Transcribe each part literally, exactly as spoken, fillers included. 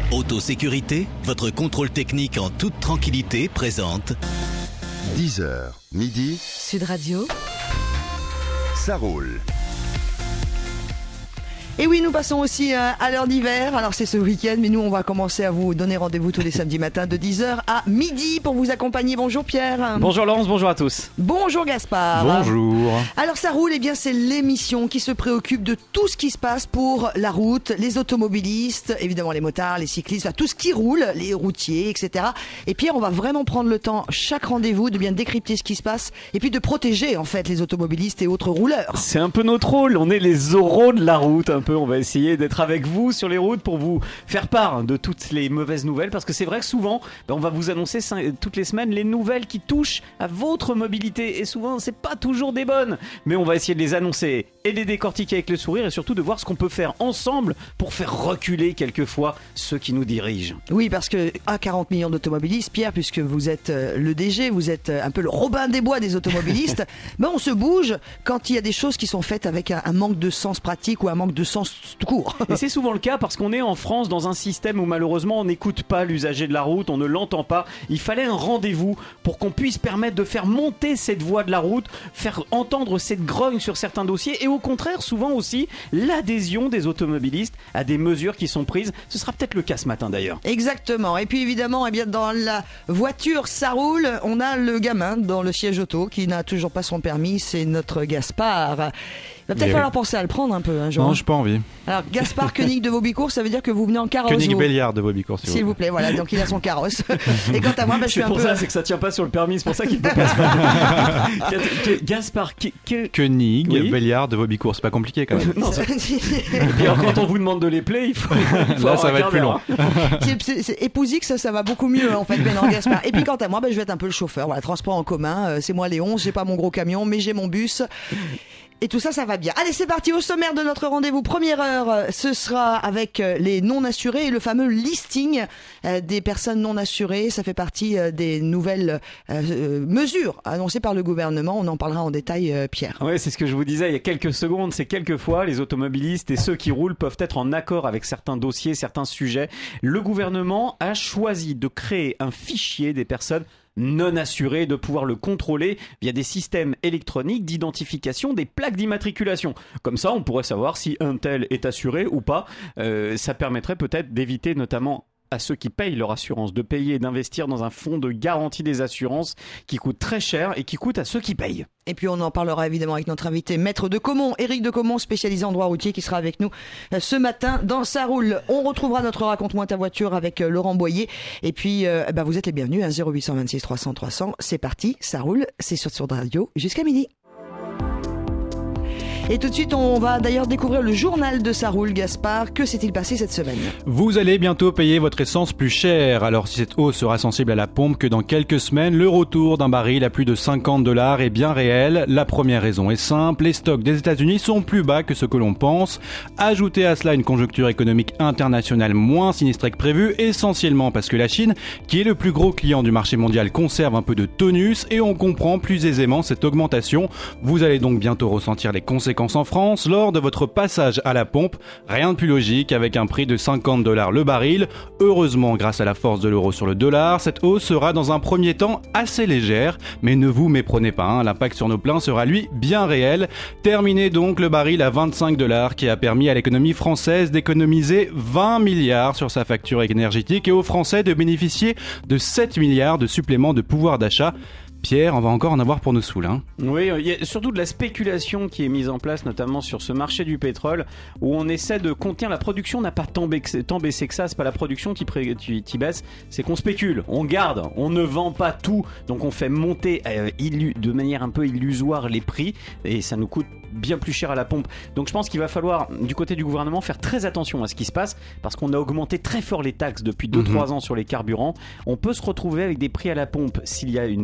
Autosécurité, votre contrôle technique en toute tranquillité présente dix heures, midi. Sud Radio. Ça roule. Et oui, nous passons aussi à l'heure d'hiver. Alors c'est ce week-end, mais nous on va commencer à vous donner rendez-vous tous les samedis matins de dix heures à midi pour vous accompagner. Bonjour Pierre. Bonjour Laurence, bonjour à tous. Bonjour Gaspard. Bonjour. Alors ça roule, eh bien c'est l'émission qui se préoccupe de tout ce qui se passe pour la route, les automobilistes, évidemment les motards, les cyclistes, enfin, tout ce qui roule, les routiers, et cetera. Et Pierre, on va vraiment prendre le temps, chaque rendez-vous, de bien décrypter ce qui se passe et puis de protéger en fait les automobilistes et autres rouleurs. C'est un peu notre rôle, on est les oraux de la route un peu. On va essayer d'être avec vous sur les routes pour vous faire part de toutes les mauvaises nouvelles, parce que c'est vrai que souvent ben, on va vous annoncer toutes les semaines les nouvelles qui touchent à votre mobilité, et souvent c'est pas toujours des bonnes, mais on va essayer de les annoncer et de les décortiquer avec le sourire, et surtout de voir ce qu'on peut faire ensemble pour faire reculer quelquefois ceux qui nous dirigent. Oui, parce que à quarante millions d'automobilistes, Pierre, puisque vous êtes le D G, vous êtes un peu le Robin des Bois des automobilistes, ben on se bouge quand il y a des choses qui sont faites avec un, un manque de sens pratique ou un manque de sens tout court. Et c'est souvent le cas parce qu'on est en France dans un système où malheureusement on n'écoute pas l'usager de la route, on ne l'entend pas. Il fallait un rendez-vous pour qu'on puisse permettre de faire monter cette voix de la route, faire entendre cette grogne sur certains dossiers, et au contraire souvent aussi l'adhésion des automobilistes à des mesures qui sont prises. Ce sera peut-être le cas ce matin d'ailleurs. Exactement. Et puis évidemment, eh bien, dans la voiture ça roule, on a le gamin dans le siège auto qui n'a toujours pas son permis, c'est notre Gaspard. Il va peut-être Mais falloir oui. penser à le prendre un peu, hein, Jean. Non, j'ai pas envie. Alors, Gaspard Koenig de Vaubicourt, ça veut dire que vous venez en carrosse. Koenig vous. Béliard de Vaubicourt, s'il, S'il vous plaît, voilà, donc il a son carrosse. Et quant à moi, bah, je suis C'est un pour peu. ça, c'est que ça tient pas sur le permis, c'est pour ça qu'il peut pas. Gaspard, que, que... Koenig Oui. Béliard de Vaubicourt, c'est pas compliqué quand même. Non, ça... Et alors, quand on vous demande de les play, il faut. il faut Là, avoir ça un va être quart plus d'heure, long. hein. c'est, c'est, c'est épousix, ça, ça va beaucoup mieux en fait, mais non, Gaspard. Et puis quant à moi, bah, je vais être un peu le chauffeur. Voilà, transport en commun, euh, c'est moi Léon, j'ai pas mon gros camion, mais j'ai mon bus. Et tout ça, ça va bien. Allez, c'est parti. Au sommaire de notre rendez-vous, première heure, ce sera avec les non-assurés et le fameux listing des personnes non-assurées. Ça fait partie des nouvelles euh, mesures annoncées par le gouvernement. On en parlera en détail, euh, Pierre. Ouais, c'est ce que je vous disais il y a quelques secondes. C'est quelquefois les automobilistes et ceux qui roulent peuvent être en accord avec certains dossiers, certains sujets. Le gouvernement a choisi de créer un fichier des personnes non assuré, de pouvoir le contrôler via des systèmes électroniques d'identification des plaques d'immatriculation. Comme ça, on pourrait savoir si un tel est assuré ou pas. Euh, ça permettrait peut-être d'éviter notamment à ceux qui payent leur assurance de payer et d'investir dans un fonds de garantie des assurances qui coûte très cher et qui coûte à ceux qui payent. Et puis on en parlera évidemment avec notre invité, Maître de Caumont, Éric de Caumont, spécialisé en droit routier, qui sera avec nous ce matin dans Ça roule. On retrouvera notre Raconte-moi ta voiture avec Laurent Boyer. Et puis euh, bah, vous êtes les bienvenus, hein, zéro huit cent vingt-six trois cents trois cents. C'est parti, Ça roule, c'est sur Sud Radio jusqu'à midi. Et tout de suite, on va d'ailleurs découvrir le journal de Ça roule, Gaspard. Que s'est-il passé cette semaine ? Vous allez bientôt payer votre essence plus cher. Alors si cette hausse sera sensible à la pompe que dans quelques semaines, le retour d'un baril à plus de cinquante dollars est bien réel. La première raison est simple, les stocks des États-Unis sont plus bas que ce que l'on pense. Ajoutez à cela une conjoncture économique internationale moins sinistrée que prévu, essentiellement parce que la Chine, qui est le plus gros client du marché mondial, conserve un peu de tonus, et on comprend plus aisément cette augmentation. Vous allez donc bientôt ressentir les conséquences en France lors de votre passage à la pompe. Rien de plus logique avec un prix de cinquante dollars le baril. Heureusement, grâce à la force de l'euro sur le dollar, cette hausse sera dans un premier temps assez légère. Mais ne vous méprenez pas, hein, l'impact sur nos pleins sera lui bien réel. Terminé donc le baril à vingt-cinq dollars qui a permis à l'économie française d'économiser vingt milliards sur sa facture énergétique et aux Français de bénéficier de sept milliards de suppléments de pouvoir d'achat. Pierre, on va encore en avoir pour nos sous, hein. Oui, il y a surtout de la spéculation qui est mise en place, notamment sur ce marché du pétrole, où on essaie de contenir. La production n'a pas tant baissé, tant baissé que ça. C'est pas la production qui, pré, qui, qui baisse, c'est qu'on spécule, on garde, on ne vend pas tout, donc on fait monter euh, illu, de manière un peu illusoire les prix, et ça nous coûte bien plus cher à la pompe. Donc je pense qu'il va falloir, du côté du gouvernement, faire très attention à ce qui se passe, parce qu'on a augmenté très fort les taxes depuis deux trois mmh. ans sur les carburants. On peut se retrouver avec des prix à la pompe s'il y a une spéculation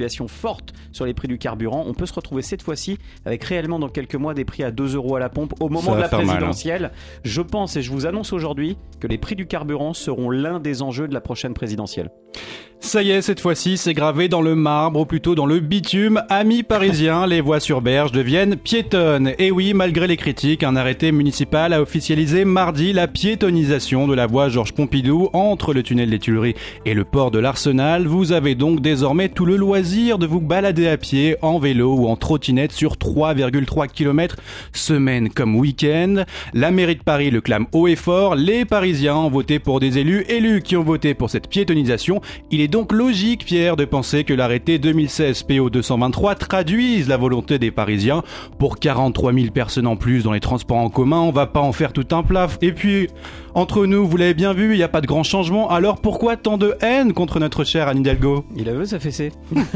spéculation forte sur les prix du carburant. On peut se retrouver cette fois-ci avec réellement dans quelques mois des prix à deux euros à la pompe au moment Ça de la va faire mal, hein. présidentielle. Je pense et je vous annonce aujourd'hui que les prix du carburant seront l'un des enjeux de la prochaine présidentielle. Ça y est, cette fois-ci, c'est gravé dans le marbre, ou plutôt dans le bitume. Amis parisiens, les voies sur berge deviennent piétonnes. Et oui, malgré les critiques, un arrêté municipal a officialisé mardi la piétonisation de la voie Georges Pompidou entre le tunnel des Tuileries et le port de l'Arsenal. Vous avez donc désormais tout le loisir de vous balader à pied, en vélo ou en trottinette sur trois virgule trois kilomètres, semaine comme week-end. La mairie de Paris le clame haut et fort. Les Parisiens ont voté pour des élus, élus qui ont voté pour cette piétonisation. Il est donc logique, Pierre, de penser que l'arrêté deux mille seize P O deux cent vingt-trois traduise la volonté des Parisiens. Pour quarante-trois mille personnes en plus dans les transports en commun, on va pas en faire tout un plat. Et puis, entre nous, vous l'avez bien vu, il n'y a pas de grand changement. Alors pourquoi tant de haine contre notre chère Anne Hidalgo ? Il a vu sa fessée.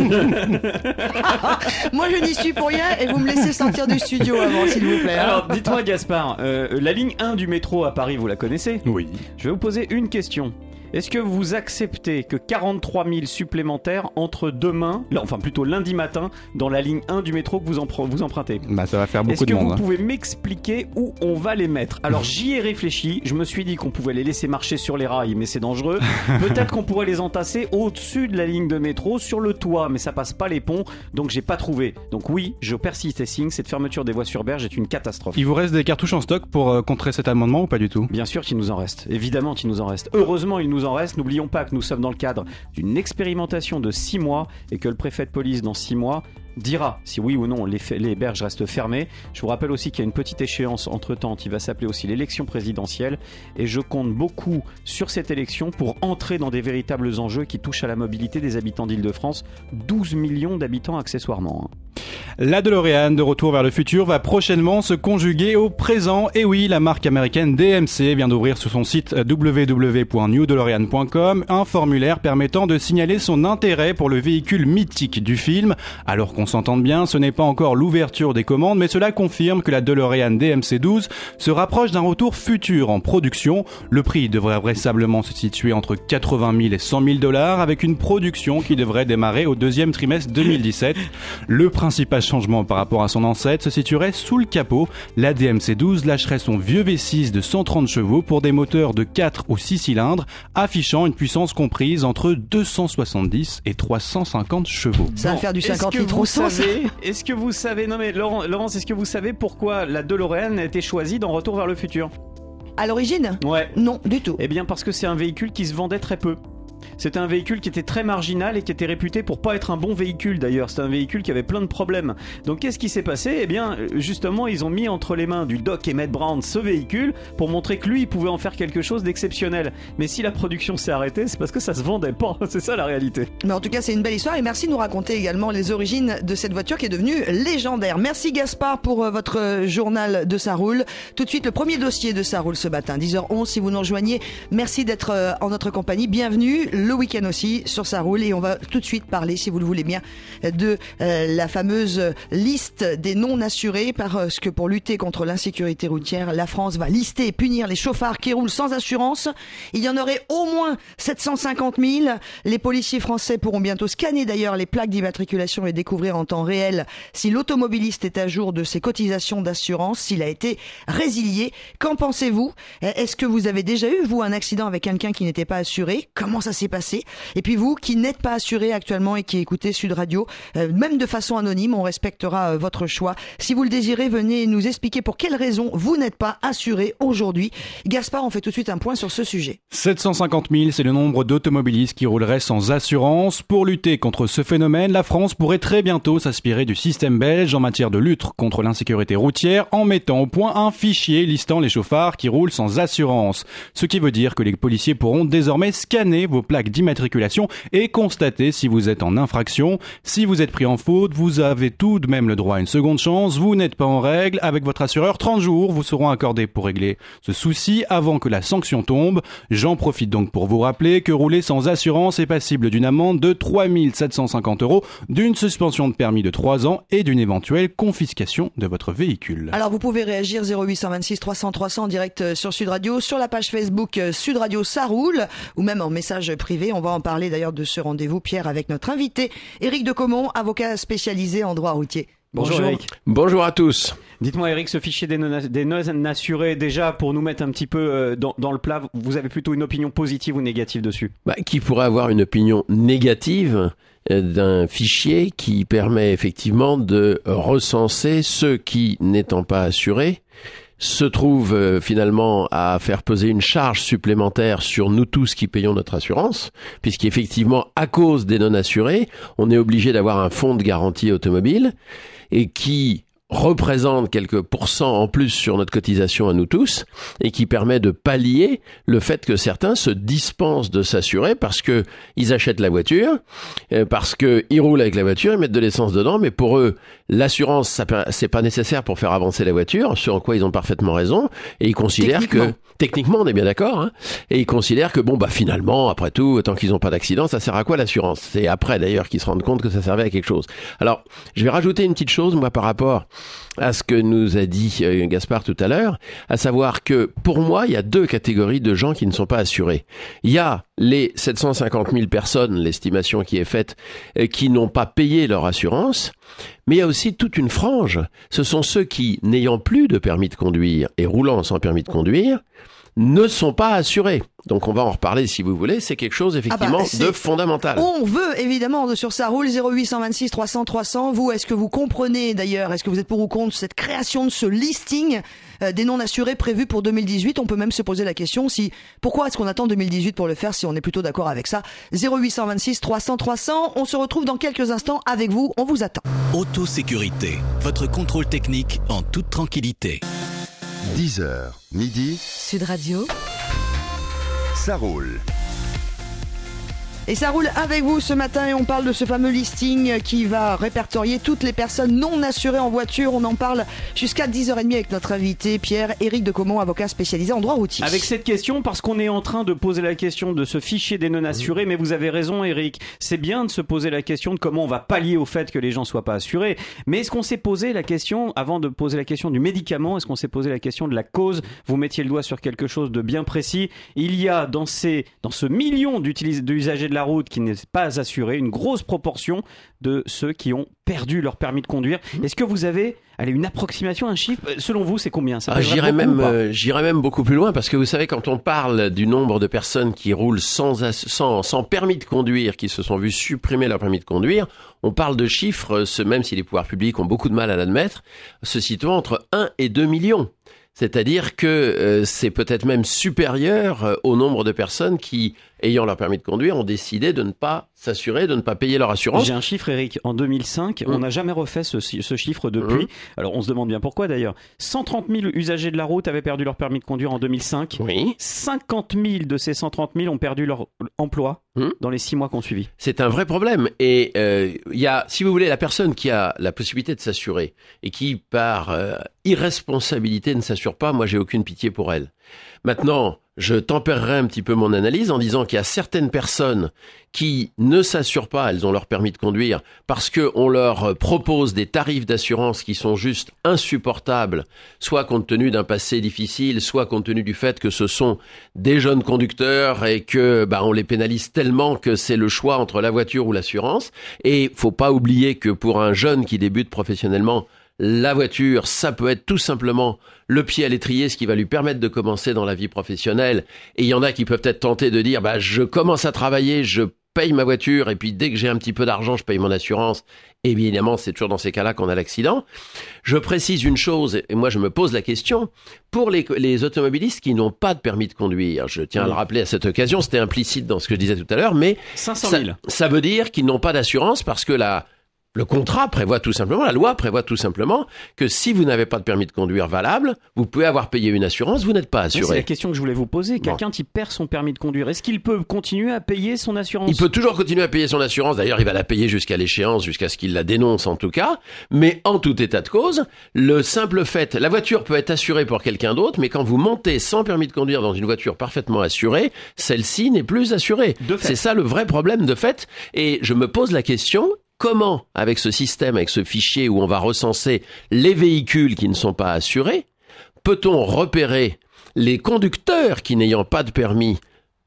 Moi, je n'y suis pour rien et vous me laissez sortir du studio avant, s'il vous plaît. Alors, dites-moi, Gaspard, euh, la ligne un du métro à Paris, vous la connaissez ? Oui. Je vais vous poser une question. Est-ce que vous acceptez que quarante-trois mille supplémentaires entrent demain, enfin plutôt lundi matin, dans la ligne un du métro que vous, empr- vous empruntez ? Bah ça va faire beaucoup Est-ce de que monde. vous hein. pouvez m'expliquer où on va les mettre ? Alors j'y ai réfléchi, je me suis dit qu'on pouvait les laisser marcher sur les rails, mais c'est dangereux. Peut-être qu'on pourrait les entasser au-dessus de la ligne de métro, sur le toit, mais ça passe pas les ponts, donc j'ai pas trouvé. Donc oui, je persiste et signe, cette fermeture des voies sur berge est une catastrophe. Il vous reste des cartouches en stock pour euh, contrer cet amendement ou pas du tout ? Bien sûr qu'il nous en reste, évidemment qu'il nous en reste. Heureusement il nous en reste, n'oublions pas que nous sommes dans le cadre d'une expérimentation de six mois et que le préfet de police dans six mois dira si oui ou non les, f- les berges restent fermées. Je vous rappelle aussi qu'il y a une petite échéance entre-temps qui va s'appeler aussi l'élection présidentielle et je compte beaucoup sur cette élection pour entrer dans des véritables enjeux qui touchent à la mobilité des habitants d'Île-de-France, douze millions d'habitants accessoirement. hein. La DeLorean de Retour vers le futur va prochainement se conjuguer au présent. Et oui, la marque américaine D M C vient d'ouvrir sur son site w w w point new delorian point com un formulaire permettant de signaler son intérêt pour le véhicule mythique du film. Alors qu'on s'entende bien, ce n'est pas encore l'ouverture des commandes, mais cela confirme que la DeLorean D M C douze se rapproche d'un retour futur en production. Le prix devrait vraisemblablement se situer entre quatre-vingt mille et cent mille dollars avec une production qui devrait démarrer au deuxième trimestre deux mille dix-sept. Le principal changement par rapport à son ancêtre se situerait sous le capot. La D M C douze lâcherait son vieux V six de cent trente chevaux pour des moteurs de quatre ou six cylindres, affichant une puissance comprise entre deux cent soixante-dix et trois cent cinquante chevaux. Ça va Bon, faire du est-ce cinquante que litres vous au sens. savez, Est-ce que vous savez, non mais Laurent, Laurence, est-ce que vous savez pourquoi la DeLorean a été choisie dans Retour vers le futur ? À l'origine ? Ouais. Non, du tout. Eh bien parce que c'est un véhicule qui se vendait très peu. C'était un véhicule qui était très marginal et qui était réputé pour pas être un bon véhicule d'ailleurs. C'était un véhicule qui avait plein de problèmes. Donc qu'est-ce qui s'est passé ? Eh bien justement ils ont mis entre les mains du Doc Emmett Brown ce véhicule pour montrer que lui il pouvait en faire quelque chose d'exceptionnel. Mais si la production s'est arrêtée, c'est parce que ça se vendait pas. C'est ça la réalité. Mais en tout cas, c'est une belle histoire et merci de nous raconter également les origines de cette voiture qui est devenue légendaire. Merci Gaspard pour euh, votre euh, journal de Ça roule. Tout de suite, le premier dossier de Ça roule ce matin, dix heures onze si vous nous rejoignez. Merci d'être euh, en notre compagnie. Bienvenue le week-end aussi sur Ça roule et on va tout de suite parler, si vous le voulez bien, de euh, la fameuse liste des non-assurés parce que pour lutter contre l'insécurité routière, la France va lister et punir les chauffards qui roulent sans assurance. Il y en aurait au moins sept cent cinquante mille. Les policiers français pourront bientôt scanner d'ailleurs les plaques d'immatriculation et découvrir en temps réel si l'automobiliste est à jour de ses cotisations d'assurance, s'il a été résilié. Qu'en pensez-vous ? Est-ce que vous avez déjà eu, vous, un accident avec quelqu'un qui n'était pas assuré ? Comment ça s'est passé ? Et puis vous, qui n'êtes pas assuré actuellement et qui écoutez Sud Radio, euh, même de façon anonyme, on respectera euh, votre choix. Si vous le désirez, venez nous expliquer pour quelles raisons vous n'êtes pas assuré aujourd'hui. Gaspard, on fait tout de suite un point sur ce sujet. sept cent cinquante mille, c'est le nombre d'automobilistes qui rouleraient sans assurance. Pour lutter contre ce phénomène, la France pourrait très bientôt s'inspirer du système belge en matière de lutte contre l'insécurité routière en mettant au point un fichier listant les chauffards qui roulent sans assurance. Ce qui veut dire que les policiers pourront désormais scanner vos plaques d'immatriculation et constater si vous êtes en infraction. Si vous êtes pris en faute, vous avez tout de même le droit à une seconde chance. Vous n'êtes pas en règle. Avec votre assureur, trente jours vous seront accordés pour régler ce souci avant que la sanction tombe. J'en profite donc pour vous rappeler que rouler sans assurance est passible d'une amende de trois mille sept cent cinquante euros, d'une suspension de permis de trois ans et d'une éventuelle confiscation de votre véhicule. Alors vous pouvez réagir zéro huit cent vingt-six trois cents trois cents en direct sur Sud Radio, sur la page Facebook Sud Radio Ça roule ou même en message privée. On va en parler d'ailleurs de ce rendez-vous, Pierre, avec notre invité, Éric de Caumont, avocat spécialisé en droit routier. Bonjour, Bonjour Éric. Bonjour à tous. Dites-moi Éric, ce fichier des non-assurés, déjà pour nous mettre un petit peu dans, dans le plat, vous avez plutôt une opinion positive ou négative dessus ? Bah, qui pourrait avoir une opinion négative d'un fichier qui permet effectivement de recenser ceux qui, n'étant pas assurés, se trouvent euh, finalement à faire peser une charge supplémentaire sur nous tous qui payons notre assurance, puisqu'effectivement, à cause des non-assurés, on est obligé d'avoir un fonds de garantie automobile et qui représente quelques pourcents en plus sur notre cotisation à nous tous et qui permet de pallier le fait que certains se dispensent de s'assurer parce que ils achètent la voiture, parce que ils roulent avec la voiture, ils mettent de l'essence dedans, mais pour eux l'assurance ça, c'est pas nécessaire pour faire avancer la voiture, sur en quoi ils ont parfaitement raison, et ils considèrent que techniquement on est bien d'accord, hein, et ils considèrent que bon bah finalement après tout tant qu'ils n'ont pas d'accident ça sert à quoi l'assurance ? C'est après d'ailleurs qu'ils se rendent compte que ça servait à quelque chose. Alors je vais rajouter une petite chose moi par rapport à ce que nous a dit euh, Gaspard tout à l'heure, à savoir que pour moi, il y a deux catégories de gens qui ne sont pas assurés. Il y a les sept cent cinquante mille personnes, l'estimation qui est faite, euh, qui n'ont pas payé leur assurance, mais il y a aussi toute une frange. Ce sont ceux qui, n'ayant plus de permis de conduire et roulant sans permis de conduire, ne sont pas assurés. Donc on va en reparler si vous voulez, c'est quelque chose effectivement ah bah, de fondamental. On veut évidemment sur ça roule zéro huit cent vingt-six trois cents trois cents. Vous, est-ce que vous comprenez d'ailleurs, est-ce que vous êtes pour ou contre cette création de ce listing euh, des non-assurés prévus pour deux mille dix-huit ? On peut même se poser la question si pourquoi est-ce qu'on attend deux mille dix-huit pour le faire si on est plutôt d'accord avec ça. zéro huit cent vingt-six trois cents trois cents. On se retrouve dans quelques instants avec vous, on vous attend. Autosécurité, votre contrôle technique en toute tranquillité. dix heures, midi. Sud Radio. Ça roule. Et ça roule avec vous ce matin et on parle de ce fameux listing qui va répertorier toutes les personnes non assurées en voiture. On en parle jusqu'à dix heures trente avec notre invité Pierre, Éric de Caumont, avocat spécialisé en droit routier. Avec cette question, parce qu'on est en train de poser la question de ce fichier des non assurés, mais vous avez raison Éric, c'est bien de se poser la question de comment on va pallier au fait que les gens soient pas assurés. Mais est-ce qu'on s'est posé la question, avant de poser la question du médicament, est-ce qu'on s'est posé la question de la cause ? Vous mettiez le doigt sur quelque chose de bien précis. Il y a dans, ces, dans ce million d'usagers de la route qui n'est pas assuré, une grosse proportion de ceux qui ont perdu leur permis de conduire. Est-ce que vous avez allez, une approximation, un chiffre ? Selon vous, c'est combien ça ah, j'irais, même, euh, j'irais même beaucoup plus loin, parce que vous savez, quand on parle du nombre de personnes qui roulent sans, sans, sans permis de conduire, qui se sont vues supprimer leur permis de conduire, on parle de chiffres, même si les pouvoirs publics ont beaucoup de mal à l'admettre, se situant entre un et deux millions. C'est-à-dire que euh, c'est peut-être même supérieur euh, au nombre de personnes qui, ayant leur permis de conduire, ont décidé de ne pas s'assurer, de ne pas payer leur assurance. J'ai un chiffre, Éric. En deux mille cinq, mmh. on n'a jamais refait ce, ce chiffre depuis. Mmh. Alors, on se demande bien pourquoi, d'ailleurs. cent trente mille usagers de la route avaient perdu leur permis de conduire en deux mille cinq. Oui. cinquante mille de ces cent trente mille ont perdu leur emploi mmh. dans les six mois qui ont suivi. C'est un vrai problème. Et il euh, y a, si vous voulez, la personne qui a la possibilité de s'assurer et qui, par euh, irresponsabilité, ne s'assure pas, moi, j'ai aucune pitié pour elle. Maintenant, je tempérerai un petit peu mon analyse en disant qu'il y a certaines personnes qui ne s'assurent pas, elles ont leur permis de conduire, parce qu'on leur propose des tarifs d'assurance qui sont juste insupportables, soit compte tenu d'un passé difficile, soit compte tenu du fait que ce sont des jeunes conducteurs et que bah, on les pénalise tellement que c'est le choix entre la voiture ou l'assurance. Et faut pas oublier que pour un jeune qui débute professionnellement, la voiture, ça peut être tout simplement le pied à l'étrier, ce qui va lui permettre de commencer dans la vie professionnelle. Et il y en a qui peuvent être tentés de dire, bah, je commence à travailler, je paye ma voiture, et puis dès que j'ai un petit peu d'argent, je paye mon assurance. Et évidemment, c'est toujours dans ces cas-là qu'on a l'accident. Je précise une chose, et moi je me pose la question, pour les, les automobilistes qui n'ont pas de permis de conduire, je tiens oui. à le rappeler à cette occasion, c'était implicite dans ce que je disais tout à l'heure, mais cinq cent mille. Ça, ça veut dire qu'ils n'ont pas d'assurance parce que la... Le contrat prévoit tout simplement, la loi prévoit tout simplement que si vous n'avez pas de permis de conduire valable, vous pouvez avoir payé une assurance, vous n'êtes pas assuré. C'est la question que je voulais vous poser. Quelqu'un bon. qui perd son permis de conduire, est-ce qu'il peut continuer à payer son assurance ? Il peut toujours continuer à payer son assurance. D'ailleurs, il va la payer jusqu'à l'échéance, jusqu'à ce qu'il la dénonce en tout cas. Mais en tout état de cause, le simple fait, la voiture peut être assurée pour quelqu'un d'autre, mais quand vous montez sans permis de conduire dans une voiture parfaitement assurée, celle-ci n'est plus assurée. C'est ça le vrai problème de fait. Et je me pose la question... Comment, avec ce système, avec ce fichier où on va recenser les véhicules qui ne sont pas assurés, peut-on repérer les conducteurs qui, n'ayant pas de permis,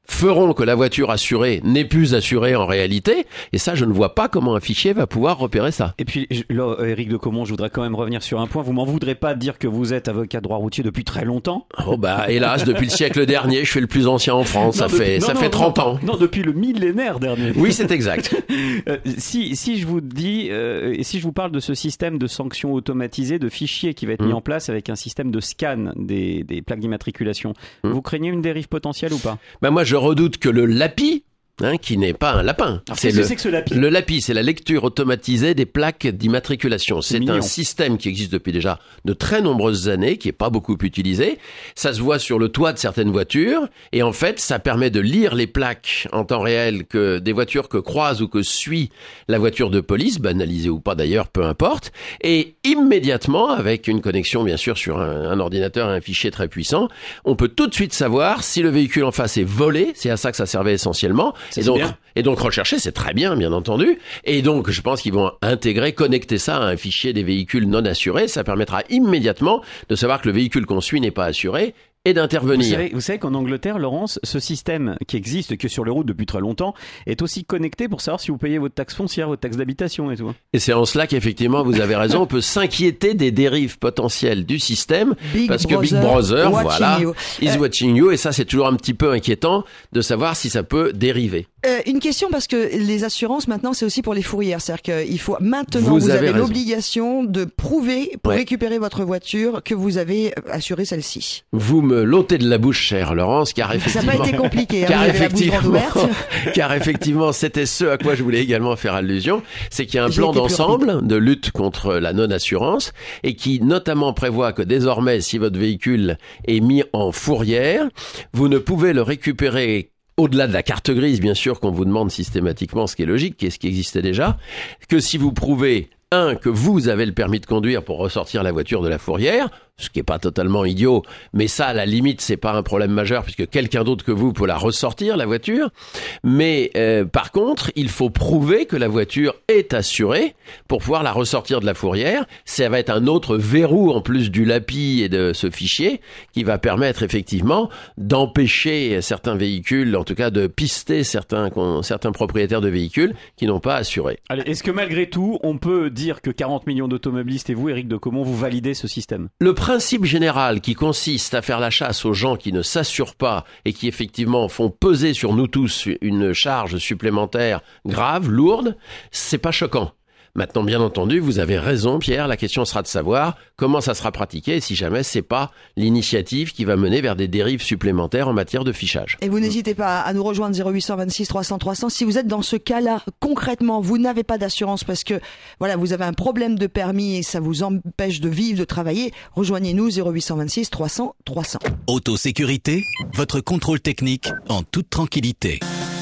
feront que la voiture assurée n'est plus assurée en réalité. Et ça, je ne vois pas comment un fichier va pouvoir repérer ça. Et puis, je- là, euh, Éric de Comont, je voudrais quand même revenir sur un point. Vous m'en voudrez pas de dire que vous êtes avocat de droit routier depuis très longtemps. Oh bah, hélas, depuis le siècle dernier, je suis le plus ancien en France. Ça Non, depuis- fait, non, ça non, fait non, trente ans. Non, depuis le millénaire dernier. Oui, c'est exact. Euh, si, si je vous dis, euh, et si je vous parle de ce système de sanctions automatisées, de fichiers qui va être Mm. mis en place avec un système de scan des, des plaques d'immatriculation, Mm. vous craignez une dérive potentielle ou pas? Bah, moi, je redoute que le L A P I, hein, qui n'est pas un lapin. Alors, C'est qu'est-ce le, que c'est que ce L A P I? le L A P I, c'est la lecture automatisée des plaques d'immatriculation. C'est mignon. un système qui existe depuis déjà de très nombreuses années, qui est pas beaucoup utilisé. Ça se voit sur le toit de certaines voitures, et en fait, ça permet de lire les plaques en temps réel que des voitures que croise ou que suit la voiture de police, banalisée ou pas d'ailleurs, peu importe, et immédiatement, avec une connexion bien sûr sur un, un ordinateur et un fichier très puissant, on peut tout de suite savoir si le véhicule en face est volé. C'est à ça que ça servait essentiellement. Ça, Et c'est donc, bien. et donc rechercher, c'est très bien, bien entendu. Et donc, je pense qu'ils vont intégrer, connecter ça à un fichier des véhicules non assurés. Ça permettra immédiatement de savoir que le véhicule qu'on suit n'est pas assuré et Vous d'intervenir. savez, vous savez qu'en Angleterre, Laurence, ce système qui existe et qui est sur les routes depuis très longtemps est aussi connecté pour savoir si vous payez votre taxe foncière, votre taxe d'habitation et tout. Et c'est en cela qu'effectivement, vous avez raison, on peut s'inquiéter des dérives potentielles du système. Big Parce que Big Brother, Brother, watching voilà, you. is Euh, watching you. Et ça, c'est toujours un petit peu inquiétant de savoir si ça peut dériver. Euh, une question, parce que les assurances maintenant c'est aussi pour les fourrières, c'est-à-dire qu'il faut maintenant Vous vous, avez avez raison. l'obligation de prouver pour Ouais. récupérer votre voiture que vous avez assuré celle-ci. Vous me l'ôtez de la bouche, chère Laurence, car Ça n'a effectivement... pas été compliqué, hein, Car vous avez la bouche grande effectivement, ouverte. car effectivement, c'était ce à quoi je voulais également faire allusion, c'est qu'il y a un J'ai plan été plus d'ensemble de lutte contre la non-assurance et qui notamment prévoit que désormais, si votre véhicule est mis en fourrière, vous ne pouvez le récupérer au-delà de la carte grise, bien sûr, qu'on vous demande systématiquement, ce qui est logique, et ce qui existait déjà, que si vous prouvez, un, que vous avez le permis de conduire pour ressortir la voiture de la fourrière, ce qui est pas totalement idiot, mais ça, à la limite, c'est pas un problème majeur puisque quelqu'un d'autre que vous peut la ressortir, la voiture. Mais euh, par contre, il faut prouver que la voiture est assurée pour pouvoir la ressortir de la fourrière. Ça va être un autre verrou en plus du L A P I et de ce fichier qui va permettre effectivement d'empêcher certains véhicules, en tout cas de pister certains certains propriétaires de véhicules qui n'ont pas assuré. Allez, est-ce que malgré tout, on peut dire que quarante millions d'automobilistes et vous, Éric de Comont, vous validez ce système? Le principe général qui consiste à faire la chasse aux gens qui ne s'assurent pas et qui effectivement font peser sur nous tous une charge supplémentaire grave, lourde, c'est pas choquant. Maintenant, bien entendu, vous avez raison, Pierre. La question sera de savoir comment ça sera pratiqué et si jamais c'est pas l'initiative qui va mener vers des dérives supplémentaires en matière de fichage. Et vous n'hésitez pas à nous rejoindre zéro huit cent vingt-six trois cents trois cents. Si vous êtes dans ce cas-là, concrètement, vous n'avez pas d'assurance parce que voilà, vous avez un problème de permis et ça vous empêche de vivre, de travailler, rejoignez-nous zéro huit cent vingt-six trois cents trois cents. Autosécurité, votre contrôle technique en toute tranquillité.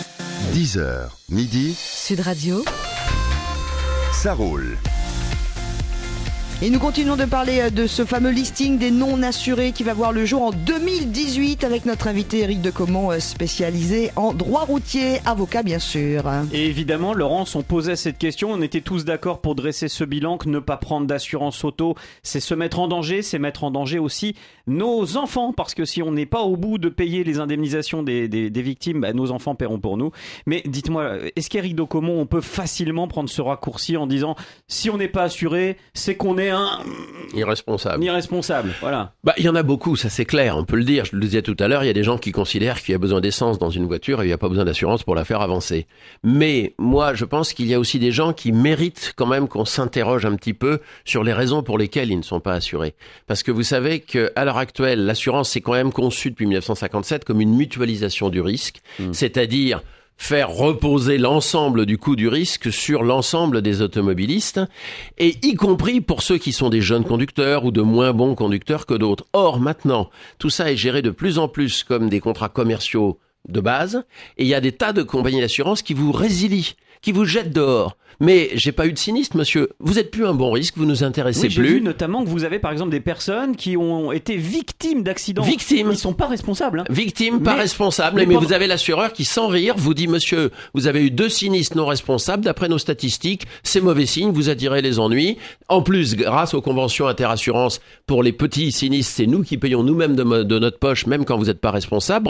dix heures, midi, Sud Radio, ça roule. Et nous continuons de parler de ce fameux listing des non-assurés qui va voir le jour en deux mille dix-huit avec notre invité Éric de Comont, spécialisé en droit routier, avocat bien sûr. Et évidemment, Laurence, on posait cette question, on était tous d'accord pour dresser ce bilan que ne pas prendre d'assurance auto, c'est se mettre en danger, c'est mettre en danger aussi nos enfants, parce que si on n'est pas au bout de payer les indemnisations des, des, des victimes, bah, nos enfants paieront pour nous. Mais dites-moi, est-ce qu'Éric de Comont, on peut facilement prendre ce raccourci en disant, si on n'est pas assuré, c'est qu'on est un Irresponsable. irresponsable, voilà. Bah, il y en a beaucoup, ça c'est clair, on peut le dire. Je le disais tout à l'heure, il y a des gens qui considèrent qu'il y a besoin d'essence dans une voiture et il n'y a pas besoin d'assurance pour la faire avancer. Mais moi, je pense qu'il y a aussi des gens qui méritent quand même qu'on s'interroge un petit peu sur les raisons pour lesquelles ils ne sont pas assurés. Parce que vous savez qu'à l'heure actuelle, l'assurance c'est quand même conçu depuis mille neuf cent cinquante-sept comme une mutualisation du risque, mmh. c'est-à-dire faire reposer l'ensemble du coût du risque sur l'ensemble des automobilistes, et y compris pour ceux qui sont des jeunes conducteurs ou de moins bons conducteurs que d'autres. Or, maintenant, tout ça est géré de plus en plus comme des contrats commerciaux de base, et il y a des tas de compagnies d'assurance qui vous résilient, qui vous jettent dehors. Mais j'ai pas eu de sinistre, monsieur. Vous êtes plus un bon risque, vous nous intéressez oui, j'ai plus. vu notamment que vous avez par exemple des personnes qui ont été victimes d'accidents. Victimes. Ils sont pas responsables. Hein. Victimes, pas Mais- responsables. mais Mais, pendant- vous avez l'assureur qui, sans rire, vous dit, monsieur, vous avez eu deux sinistres non responsables. D'après nos statistiques, c'est mauvais signe, vous attirez les ennuis. En plus, grâce aux conventions interassurance, pour les petits sinistres, c'est nous qui payons nous-mêmes de, mo- de notre poche, même quand vous n'êtes pas responsable. Bref,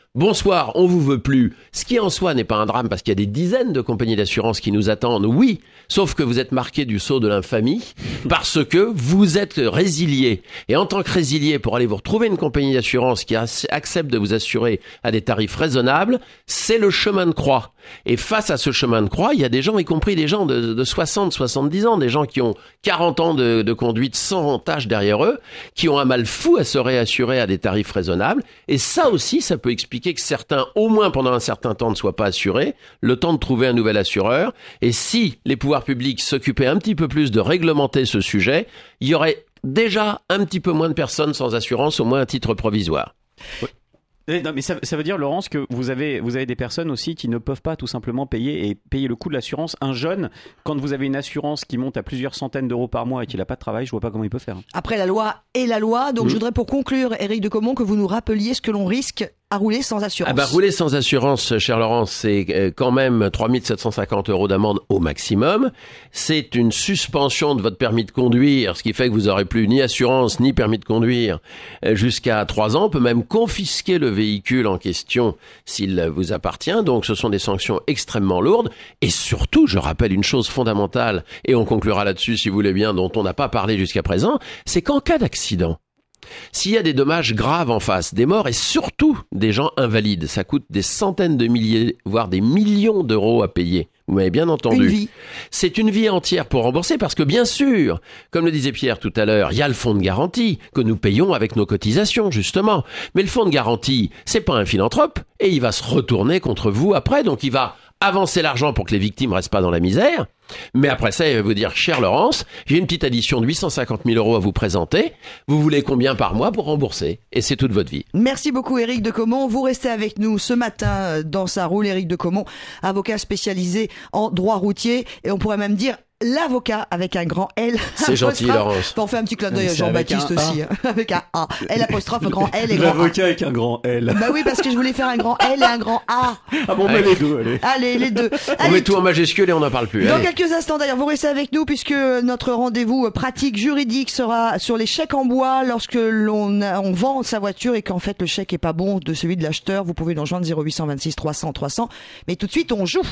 bonsoir, on vous veut plus. Ce qui en soi n'est pas un drame parce qu'il y a des dizaines de compagnies d'assurance qui nous attendent, oui, sauf que vous êtes marqué du sceau de l'infamie parce que vous êtes résilié. Et en tant que résilié, pour aller vous retrouver une compagnie d'assurance qui accepte de vous assurer à des tarifs raisonnables, c'est le chemin de croix. Et face à ce chemin de croix, il y a des gens, y compris des gens de, de soixante, soixante-dix ans, des gens qui ont quarante ans de, de conduite sans tâche derrière eux, qui ont un mal fou à se réassurer à des tarifs raisonnables. Et ça aussi, ça peut expliquer que certains, au moins pendant un certain temps, ne soient pas assurés, le temps de trouver un nouvel assureur. Et si les pouvoirs publics s'occupaient un petit peu plus de réglementer ce sujet, il y aurait déjà un petit peu moins de personnes sans assurance, au moins à titre provisoire. Oui. Non, mais ça, ça veut dire, Laurence, que vous avez, vous avez des personnes aussi qui ne peuvent pas tout simplement payer et payer le coût de l'assurance. Un jeune, quand vous avez une assurance qui monte à plusieurs centaines d'euros par mois et qu'il n'a pas de travail, je vois pas comment il peut faire. Après, la loi est la loi. Donc, mmh. je voudrais pour conclure, Éric de Caumont, que vous nous rappeliez ce que l'on risque à rouler sans assurance. Ah bah, rouler sans assurance, cher Laurence, c'est quand même trois mille sept cent cinquante euros d'amende au maximum. C'est une suspension de votre permis de conduire, ce qui fait que vous n'aurez plus ni assurance ni permis de conduire jusqu'à trois ans. On peut même confisquer le véhicule en question s'il vous appartient. Donc ce sont des sanctions extrêmement lourdes. Et surtout, je rappelle une chose fondamentale, et on conclura là-dessus si vous voulez bien, dont on n'a pas parlé jusqu'à présent, c'est qu'en cas d'accident, s'il y a des dommages graves en face, des morts et surtout des gens invalides, ça coûte des centaines de milliers, voire des millions d'euros à payer. Vous m'avez bien entendu. Une vie. C'est une vie entière pour rembourser parce que bien sûr, comme le disait Pierre tout à l'heure, il y a le fonds de garantie que nous payons avec nos cotisations justement. Mais le fonds de garantie, c'est pas un philanthrope et il va se retourner contre vous après, donc il va avancer l'argent pour que les victimes restent pas dans la misère. Mais après ça, il va vous dire, chère Laurence, j'ai une petite addition de huit cent cinquante mille euros à vous présenter. Vous voulez combien par mois pour rembourser? Et c'est toute votre vie. Merci beaucoup, Éric de Caumont. Vous restez avec nous ce matin dans Ça roule. Éric de Caumont, avocat spécialisé en droit routier. Et on pourrait même dire l'avocat avec un grand L. C'est gentil, Laurence. On fait un petit clin d'œil à Jean-Baptiste aussi, hein, avec un A. L apostrophe, grand L et grand A. L'avocat avec un grand L. Bah oui, parce que je voulais faire un grand L et un grand A. Ah bon, mais les deux, allez. Allez, les deux. On Allez, met tout en majuscule et on n'en parle plus. dans Allez. quelques instants d'ailleurs, vous restez avec nous puisque notre rendez-vous pratique juridique sera sur les chèques en bois lorsque l'on a, on vend sa voiture et qu'en fait le chèque est pas bon de celui de l'acheteur. Vous pouvez nous rejoindre zéro huit cent vingt-six trois cents trois cents. Mais tout de suite, on joue.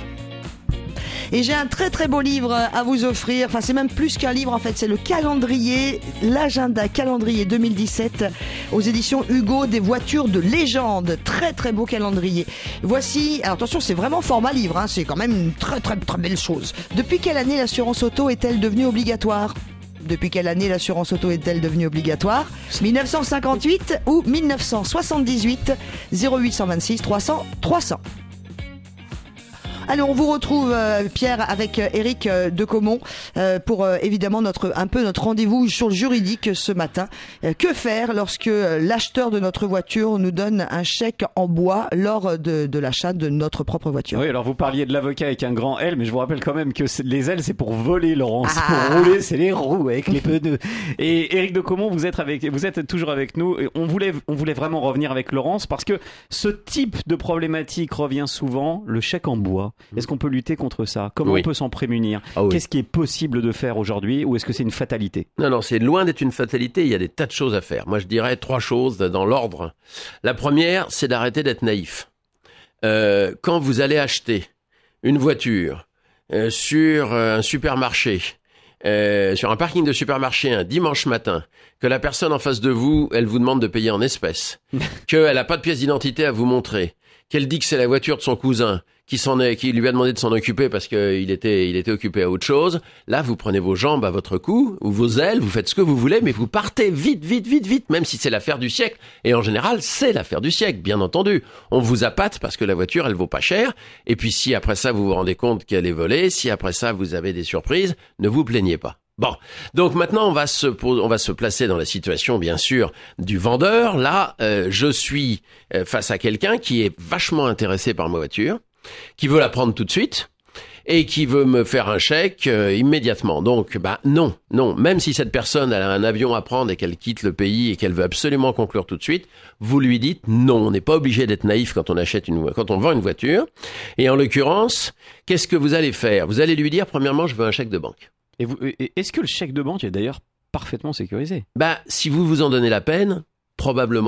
Et j'ai un très très beau livre à vous offrir. Enfin, c'est même plus qu'un livre en fait, c'est le calendrier, l'agenda calendrier deux mille dix-sept aux éditions Hugo des voitures de légende. Très très beau calendrier. Voici, alors attention, c'est vraiment format livre, hein, c'est quand même une très très très belle chose. Depuis quelle année l'assurance auto est-elle devenue obligatoire ? Depuis quelle année l'assurance auto est-elle devenue obligatoire ? dix-neuf cent cinquante-huit ou dix-neuf cent soixante-dix-huit. zéro huit cent vingt-six trois cents trois cents. Allez, on vous retrouve euh, Pierre avec euh, Éric euh, de Caumont euh, pour euh, évidemment notre un peu notre rendez-vous sur le juridique ce matin. Euh, que faire lorsque euh, l'acheteur de notre voiture nous donne un chèque en bois lors de, de l'achat de notre propre voiture ? Oui, alors vous parliez de l'avocat avec un grand L, mais je vous rappelle quand même que les ailes c'est pour voler, Laurence. Ah. Pour rouler, c'est les roues avec les pneus. Et Éric de Caumont, vous êtes avec, vous êtes toujours avec nous. Et on voulait, on voulait vraiment revenir avec Laurence parce que ce type de problématique revient souvent, le chèque en bois. Est-ce qu'on peut lutter contre ça ? Comment oui. on peut s'en prémunir ? Ah oui. Qu'est-ce qui est possible de faire aujourd'hui ou est-ce que c'est une fatalité ? Non, non, c'est loin d'être une fatalité. Il y a des tas de choses à faire. Moi, je dirais trois choses dans l'ordre. La première, c'est d'arrêter d'être naïf. Euh, quand vous allez acheter une voiture euh, sur un supermarché, euh, sur un parking de supermarché un dimanche matin, que la personne en face de vous, elle vous demande de payer en espèces, qu'elle n'a pas de pièce d'identité à vous montrer, qu'elle dit que c'est la voiture de son cousin, qui s'en est, qui lui a demandé de s'en occuper parce qu'il était, il était occupé à autre chose. Là, vous prenez vos jambes à votre cou, ou vos ailes, vous faites ce que vous voulez, mais vous partez vite, vite, vite, vite, même si c'est l'affaire du siècle. Et en général, c'est l'affaire du siècle, bien entendu. On vous appâte parce que la voiture, elle vaut pas cher. Et puis, si après ça, vous vous rendez compte qu'elle est volée, si après ça, vous avez des surprises, ne vous plaignez pas. Bon, donc maintenant on va se on va se placer dans la situation bien sûr du vendeur. Là, euh, je suis euh, face à quelqu'un qui est vachement intéressé par ma voiture, qui veut la prendre tout de suite et qui veut me faire un chèque euh, immédiatement. Donc, bah non, non. Même si cette personne elle a un avion à prendre et qu'elle quitte le pays et qu'elle veut absolument conclure tout de suite, vous lui dites non. On n'est pas obligé d'être naïf quand on achète une quand on vend une voiture. Et en l'occurrence, qu'est-ce que vous allez faire ? Vous allez lui dire premièrement, je veux un chèque de banque. Et vous, et est-ce que le chèque de banque est d'ailleurs parfaitement sécurisé ? Bah, si vous vous en donnez la peine, probablement.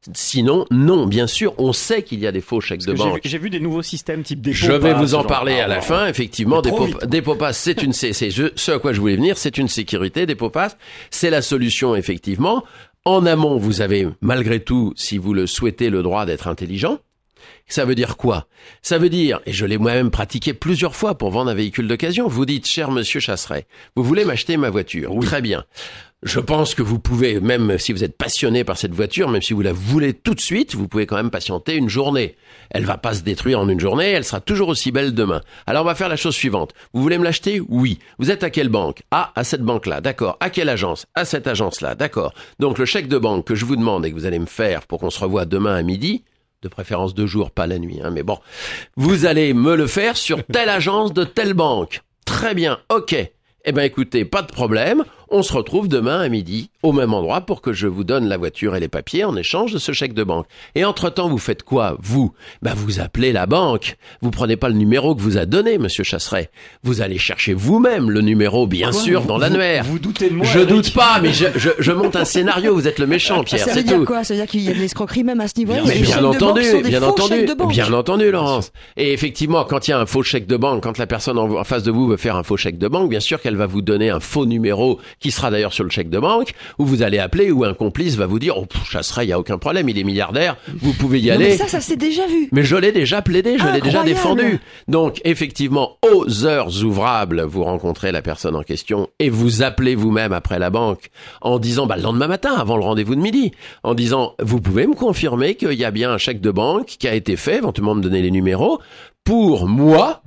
Sinon, non, bien sûr, on sait qu'il y a des faux chèques Parce de que j'ai banque. vu, j'ai vu des nouveaux systèmes type des Je vais vous en parler à la fin. Effectivement, des trop pop- des Popas, c'est une, c'est, c'est je- ce à quoi je voulais venir, c'est une sécurité. Des Popas, c'est la solution, effectivement. En amont, vous avez, malgré tout, si vous le souhaitez, le droit d'être intelligent. Ça veut dire quoi? Ça veut dire, et je l'ai moi-même pratiqué plusieurs fois pour vendre un véhicule d'occasion, vous dites, cher monsieur Chasseret, vous voulez m'acheter ma voiture? Oui. Très bien. Je pense que vous pouvez, même si vous êtes passionné par cette voiture, même si vous la voulez tout de suite, vous pouvez quand même patienter une journée. Elle va pas se détruire en une journée, elle sera toujours aussi belle demain. Alors on va faire la chose suivante. Vous voulez me l'acheter? Oui. Vous êtes à quelle banque? Ah, à cette banque-là, d'accord. À quelle agence? À cette agence-là, d'accord. Donc le chèque de banque que je vous demande et que vous allez me faire pour qu'on se revoie demain à midi, de préférence deux jours, pas la nuit, hein, mais bon, vous allez me le faire sur telle agence de telle banque. Très bien, ok. Eh ben écoutez, pas de problème, on se retrouve demain à midi au même endroit pour que je vous donne la voiture et les papiers en échange de ce chèque de banque. Et entre-temps, vous faites quoi, vous? Ben vous appelez la banque. Vous prenez pas le numéro que vous a donné, monsieur Chasseret. Vous allez chercher vous-même le numéro, bien Quoi, sûr, vous, dans l'annuaire. Vous, vous doutez de moi? Je Eric doute pas, mais je, je, je monte un scénario. Vous êtes le méchant, Pierre, Ça veut c'est dire tout. quoi? Ça veut dire qu'il y a de l'escroquerie même à ce niveau-là? Mais Les bien chèques de banque entendu, sont des bien faux entendu, chèques de banque. bien entendu, Laurence. Et effectivement, quand il y a un faux chèque de banque, quand la personne en, en face de vous veut faire un faux chèque de banque, bien sûr qu'elle va vous donner un faux numéro qui sera d'ailleurs sur le chèque de banque, où vous allez appeler, où un complice va vous dire, oh, pff, Chasseret, il y a aucun problème, il est milliardaire, vous pouvez y Non, aller. mais ça, ça s'est déjà vu. Mais je l'ai déjà plaidé, je l'ai déjà Incroyable. défendu. Donc, effectivement, aux heures ouvrables, vous rencontrez la personne en question et vous appelez vous-même après la banque en disant, bah, le lendemain matin, avant le rendez-vous de midi, en disant, vous pouvez me confirmer qu'il y a bien un chèque de banque qui a été fait, éventuellement me donner les numéros, pour moi,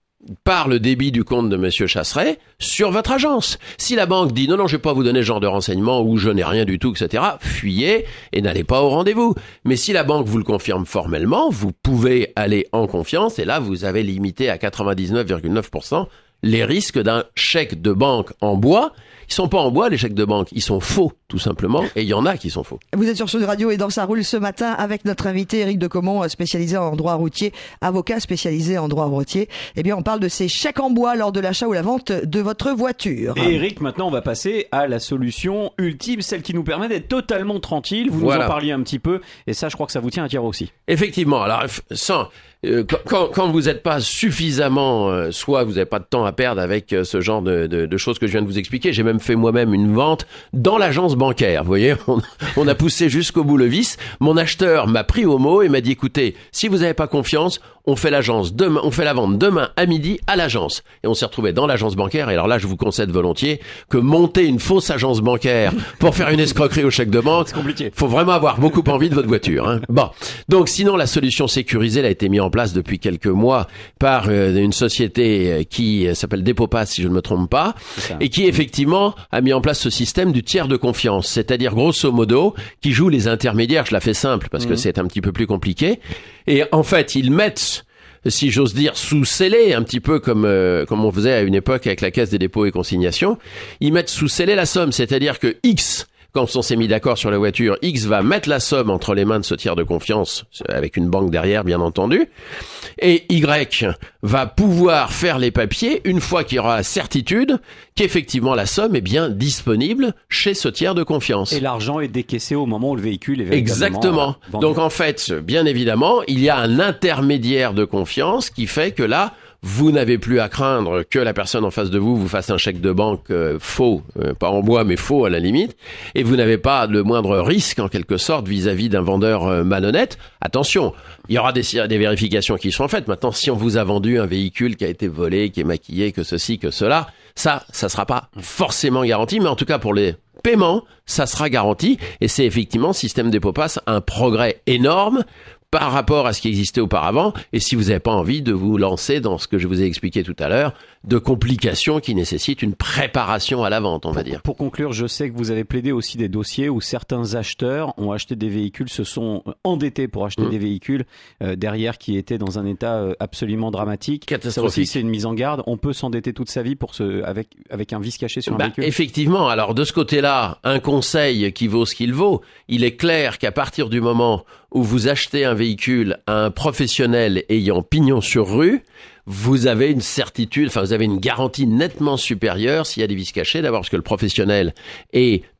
par le débit du compte de monsieur Chasseret sur votre agence. Si la banque dit non, non, je vais pas vous donner ce genre de renseignements ou je n'ai rien du tout, et cetera, fuyez et n'allez pas au rendez-vous. Mais si la banque vous le confirme formellement, vous pouvez aller en confiance et là, vous avez limité à quatre-vingt-dix-neuf virgule neuf pour cent les risques d'un chèque de banque en bois. Ils sont pas en bois, les chèques de banque. Ils sont faux, tout simplement. Et il y en a qui sont faux. Vous êtes sur Sud Radio et dans Ça roule ce matin avec notre invité Éric Decomont, spécialisé en droit routier, avocat spécialisé en droit routier. Eh bien, on parle de ces chèques en bois lors de l'achat ou la vente de votre voiture. Et Eric, maintenant, on va passer à la solution ultime, celle qui nous permet d'être totalement tranquille. Vous Voilà. nous en parliez un petit peu, et ça, je crois que ça vous tient à cœur aussi. Effectivement. Alors, f- sans, euh, quand- quand, quand vous n'êtes pas suffisamment, euh, soit vous n'avez pas de temps à perdre avec euh, ce genre de, de, de choses que je viens de vous expliquer. J'ai même fait moi-même une vente dans l'agence bancaire. Vous voyez, on, on a poussé jusqu'au bout le vice. Mon acheteur m'a pris au mot et m'a dit, écoutez, si vous n'avez pas confiance, on fait l'agence demain, on fait la vente demain à midi à l'agence. Et on s'est retrouvé dans l'agence bancaire. Et alors là, je vous concède volontiers que monter une fausse agence bancaire pour faire une escroquerie au chèque de banque, C'est compliqué. faut vraiment avoir beaucoup envie de votre voiture. Hein. Bon, donc sinon la solution sécurisée elle a été mise en place depuis quelques mois par euh, une société euh, qui euh, s'appelle Depopas, si je ne me trompe pas, ça. et qui effectivement a mis en place ce système du tiers de confiance, c'est-à-dire grosso modo qui joue les intermédiaires. Je la fais simple parce que Mhm. c'est un petit peu plus compliqué. Et en fait, ils mettent, si j'ose dire, sous scellé, un petit peu comme euh, comme on faisait à une époque avec la Caisse des dépôts et consignations, ils mettent sous scellé la somme, c'est-à-dire que X, quand on s'est mis d'accord sur la voiture, X va mettre la somme entre les mains de ce tiers de confiance, avec une banque derrière, bien entendu, et Y va pouvoir faire les papiers une fois qu'il y aura la certitude qu'effectivement la somme est bien disponible chez ce tiers de confiance. Et l'argent est décaissé au moment où le véhicule est véritablement Exactement. euh, vendu. Donc en fait, bien évidemment, il y a un intermédiaire de confiance qui fait que là, vous n'avez plus à craindre que la personne en face de vous vous fasse un chèque de banque euh, faux, euh, pas en bois mais faux à la limite, et vous n'avez pas le moindre risque en quelque sorte vis-à-vis d'un vendeur euh, malhonnête. Attention, il y aura des, des vérifications qui seront faites. Maintenant, si on vous a vendu un véhicule qui a été volé, qui est maquillé, que ceci, que cela, ça, ça sera pas forcément garanti, mais en tout cas pour les paiements, ça sera garanti, et c'est effectivement, système Depopas, un progrès énorme par rapport à ce qui existait auparavant. Et si vous n'avez pas envie de vous lancer dans ce que je vous ai expliqué tout à l'heure, de complications qui nécessitent une préparation à la vente, on va dire. Pour conclure, je sais que vous avez plaidé aussi des dossiers où certains acheteurs ont acheté des véhicules, se sont endettés pour acheter Mmh. des véhicules euh, derrière qui étaient dans un état euh, absolument dramatique. Ça Catastrophique. aussi, c'est une mise en garde. On peut s'endetter toute sa vie pour se, avec, avec un vice caché sur un Bah, véhicule. effectivement, alors de ce côté-là, un conseil qui vaut ce qu'il vaut. Il est clair qu'à partir du moment où vous achetez un véhicule à un professionnel ayant pignon sur rue, vous avez une certitude, enfin vous avez une garantie nettement supérieure s'il y a des vices cachés, d'abord parce que le professionnel est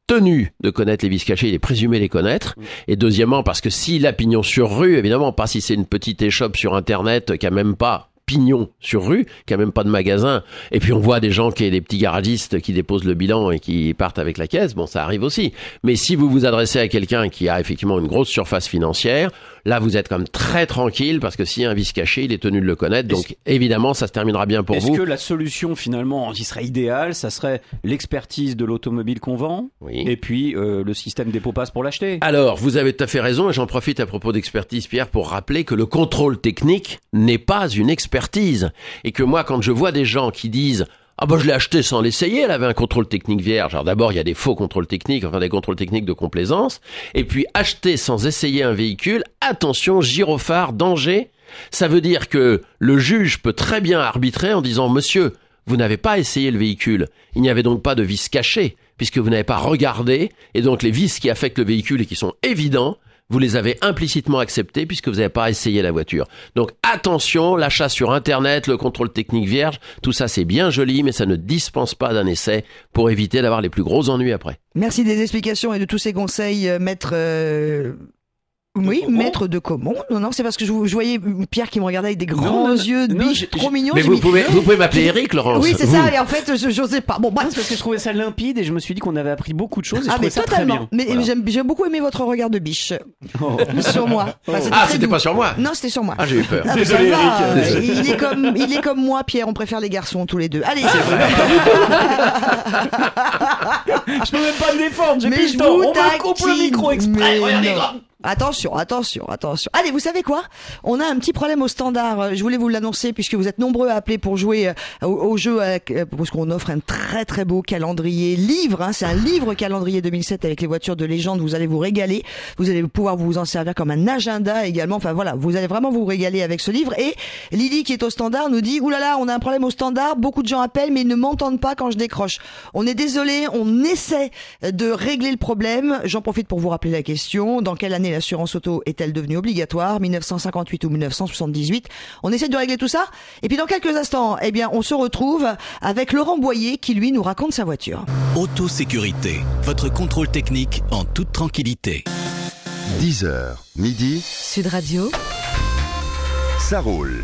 tenu de connaître les vices cachés, il est présumé les connaître. Et deuxièmement, parce que s'il a pignon sur rue, évidemment, pas si c'est une petite échoppe sur Internet qui a même pas pignon sur rue, qui a même pas de magasin, et puis on voit des gens qui des petits garagistes qui déposent le bilan et qui partent avec la caisse, bon ça arrive aussi. Mais si vous vous adressez à quelqu'un qui a effectivement une grosse surface financière, là vous êtes quand même très tranquille parce que s'il y a un vice caché, il est tenu de le connaître, donc est-ce, évidemment ça se terminera bien pour est-ce vous. Est-ce que la solution finalement qui serait idéale, ça serait l'expertise de l'automobile qu'on vend, oui. et puis euh, le système dépôt passe pour l'acheter? Alors vous avez tout à fait raison, et j'en profite à propos d'expertise, Pierre, pour rappeler que le contrôle technique n'est pas une expertise. Et que moi, quand je vois des gens qui disent « Ah bah je l'ai acheté sans l'essayer, elle avait un contrôle technique vierge ». Alors d'abord, il y a des faux contrôles techniques, enfin des contrôles techniques de complaisance. Et puis acheter sans essayer un véhicule, attention, gyrophare, danger. Ça veut dire que le juge peut très bien arbitrer en disant « Monsieur, vous n'avez pas essayé le véhicule. Il n'y avait donc pas de vis caché, puisque vous n'avez pas regardé. Et donc les vis qui affectent le véhicule et qui sont évidents, vous les avez implicitement acceptés puisque vous n'avez pas essayé la voiture. Donc attention, l'achat sur Internet, le contrôle technique vierge, tout ça c'est bien joli, mais ça ne dispense pas d'un essai pour éviter d'avoir les plus gros ennuis après. Merci des explications et de tous ces conseils, maître... Euh... Oui, maître de Caumont. Non, non, c'est parce que je, je voyais Pierre qui me regardait avec des grands non, yeux de biche, non, trop mignons. Mais vous, mis... pouvez, vous pouvez m'appeler Eric, Laurence. Oui, c'est vous. ça, et en fait, je n'osais pas. Bon, bref. Parce que je trouvais ça limpide et je me suis dit qu'on avait appris beaucoup de choses et ah, je trouvais mais ça totalement. très bien. Mais voilà. j'aime, j'ai beaucoup aimé votre regard de biche. Oh. Sur moi. Enfin, c'était ah, c'était doux. Pas sur moi? Non, c'était sur moi. Ah, j'ai eu peur. Ah, désolé, Eric. Va, désolé. Il est comme, il est comme moi, Pierre, on préfère les garçons tous les deux. Allez, c'est vrai. Je peux même pas me défendre, j'ai mais plus le temps. On me coupe le micro exprès. Regardez, Attention, attention, attention. Allez, vous savez quoi? On a un petit problème au standard. Je voulais vous l'annoncer puisque vous êtes nombreux à appeler pour jouer au, au jeu avec, parce qu'on offre un très très beau calendrier livre. Hein, c'est un livre calendrier deux mille sept avec les voitures de légende. Vous allez vous régaler. Vous allez pouvoir vous en servir comme un agenda également. Enfin voilà, vous allez vraiment vous régaler avec ce livre. Et Lily qui est au standard nous dit, oulala, on a un problème au standard. Beaucoup de gens appellent mais ils ne m'entendent pas quand je décroche. On est désolé, on essaie de régler le problème. J'en profite pour vous rappeler la question. Dans quelle année l'assurance auto est-elle devenue obligatoire, dix-neuf cent cinquante-huit ou dix-neuf cent soixante-dix-huit? On essaie de régler tout ça. Et puis dans quelques instants, eh bien, on se retrouve avec Laurent Boyer qui lui nous raconte sa voiture. Autosécurité, votre contrôle technique en toute tranquillité. dix heures, midi. Sud Radio. Ça roule.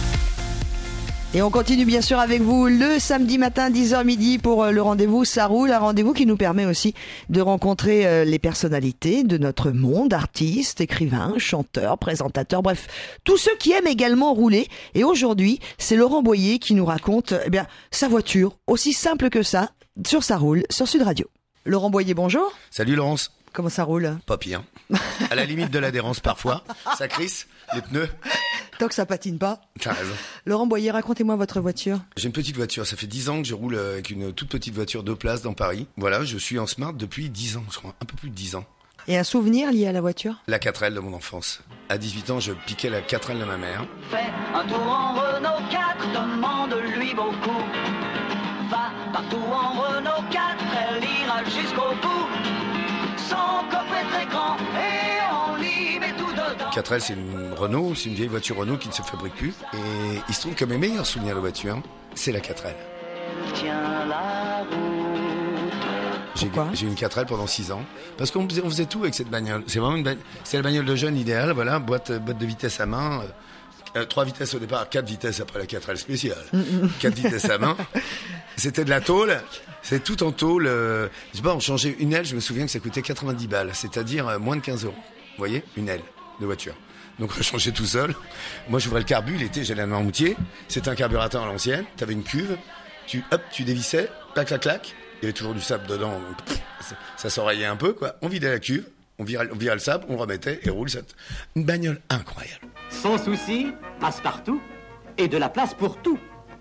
Et on continue bien sûr avec vous le samedi matin dix heures midi pour le rendez-vous Ça roule, un rendez-vous qui nous permet aussi de rencontrer les personnalités de notre monde, artistes, écrivains, chanteurs, présentateurs, bref, tous ceux qui aiment également rouler. Et aujourd'hui, c'est Laurent Boyer qui nous raconte eh bien sa voiture, aussi simple que ça, sur Ça roule, sur Sud Radio. Laurent Boyer, bonjour. Salut Laurence. Comment ça roule? Pas pire. À la limite de l'adhérence parfois, ça crisse, les pneus. Tant que ça patine pas. T'as raison. Laurent Boyer, racontez-moi votre voiture. J'ai une petite voiture, ça fait dix ans que je roule avec une toute petite voiture deux places dans Paris. Voilà, je suis en smart depuis dix ans, je crois, un peu plus de dix ans. Et un souvenir lié à la voiture? La quatre L de mon enfance. À dix-huit ans, je piquais la quatre L de ma mère. Fais un tour en Renault quatre, demande-lui beaucoup. Va partout en Renault quatre, elle ira jusqu'au bout. Son coffre est très grand et on y met tout dedans. quatre L, c'est une Renault, c'est une vieille voiture Renault qui ne se fabrique plus. Et il se trouve que mes meilleurs souvenirs de voiture, c'est la quatre L. Tiens la route. J'ai, j'ai eu une quatre L pendant six ans. Parce qu'on faisait, on faisait tout avec cette bagnole. C'est vraiment une bagnole, c'est la bagnole de jeune idéale, voilà, boîte, boîte de vitesse à main. Euh, trois vitesses au départ, quatre vitesses après la quatre L spéciale. Quatre vitesses à main. C'était de la tôle. C'est tout en tôle. Euh, je sais pas, on changeait une aile, je me souviens que ça coûtait quatre-vingt-dix balles. C'est-à-dire euh, moins de quinze euros. Vous voyez? Une aile de voiture. Donc on changeait tout seul. Moi j'ouvrais le carbu, l'été j'allais à Noirmoutier. C'était un carburateur à l'ancienne. T'avais une cuve. Tu, hop, tu dévissais. Clac, clac, clac. Il y avait toujours du sable dedans. Donc, pff, ça, ça s'enrayait un peu, quoi. On vidait la cuve. On virait, on virait le sable, on remettait et roule. Cette... Une bagnole incroyable. Sans souci, passe partout et de la place pour tout.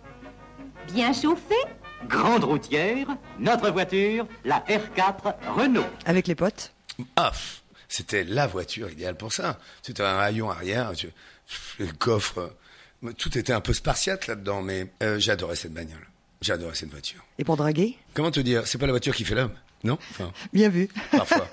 Bien chauffé? Grande routière, notre voiture, la R quatre Renault. Avec les potes? Ah, c'était la voiture idéale pour ça. C'était un haillon arrière, tu, le coffre, tout était un peu spartiate là-dedans, mais euh, j'adorais cette bagnole. J'adorais cette voiture. Et pour draguer? Comment te dire? C'est pas la voiture qui fait l'homme, non? Enfin, bien vu. Parfois.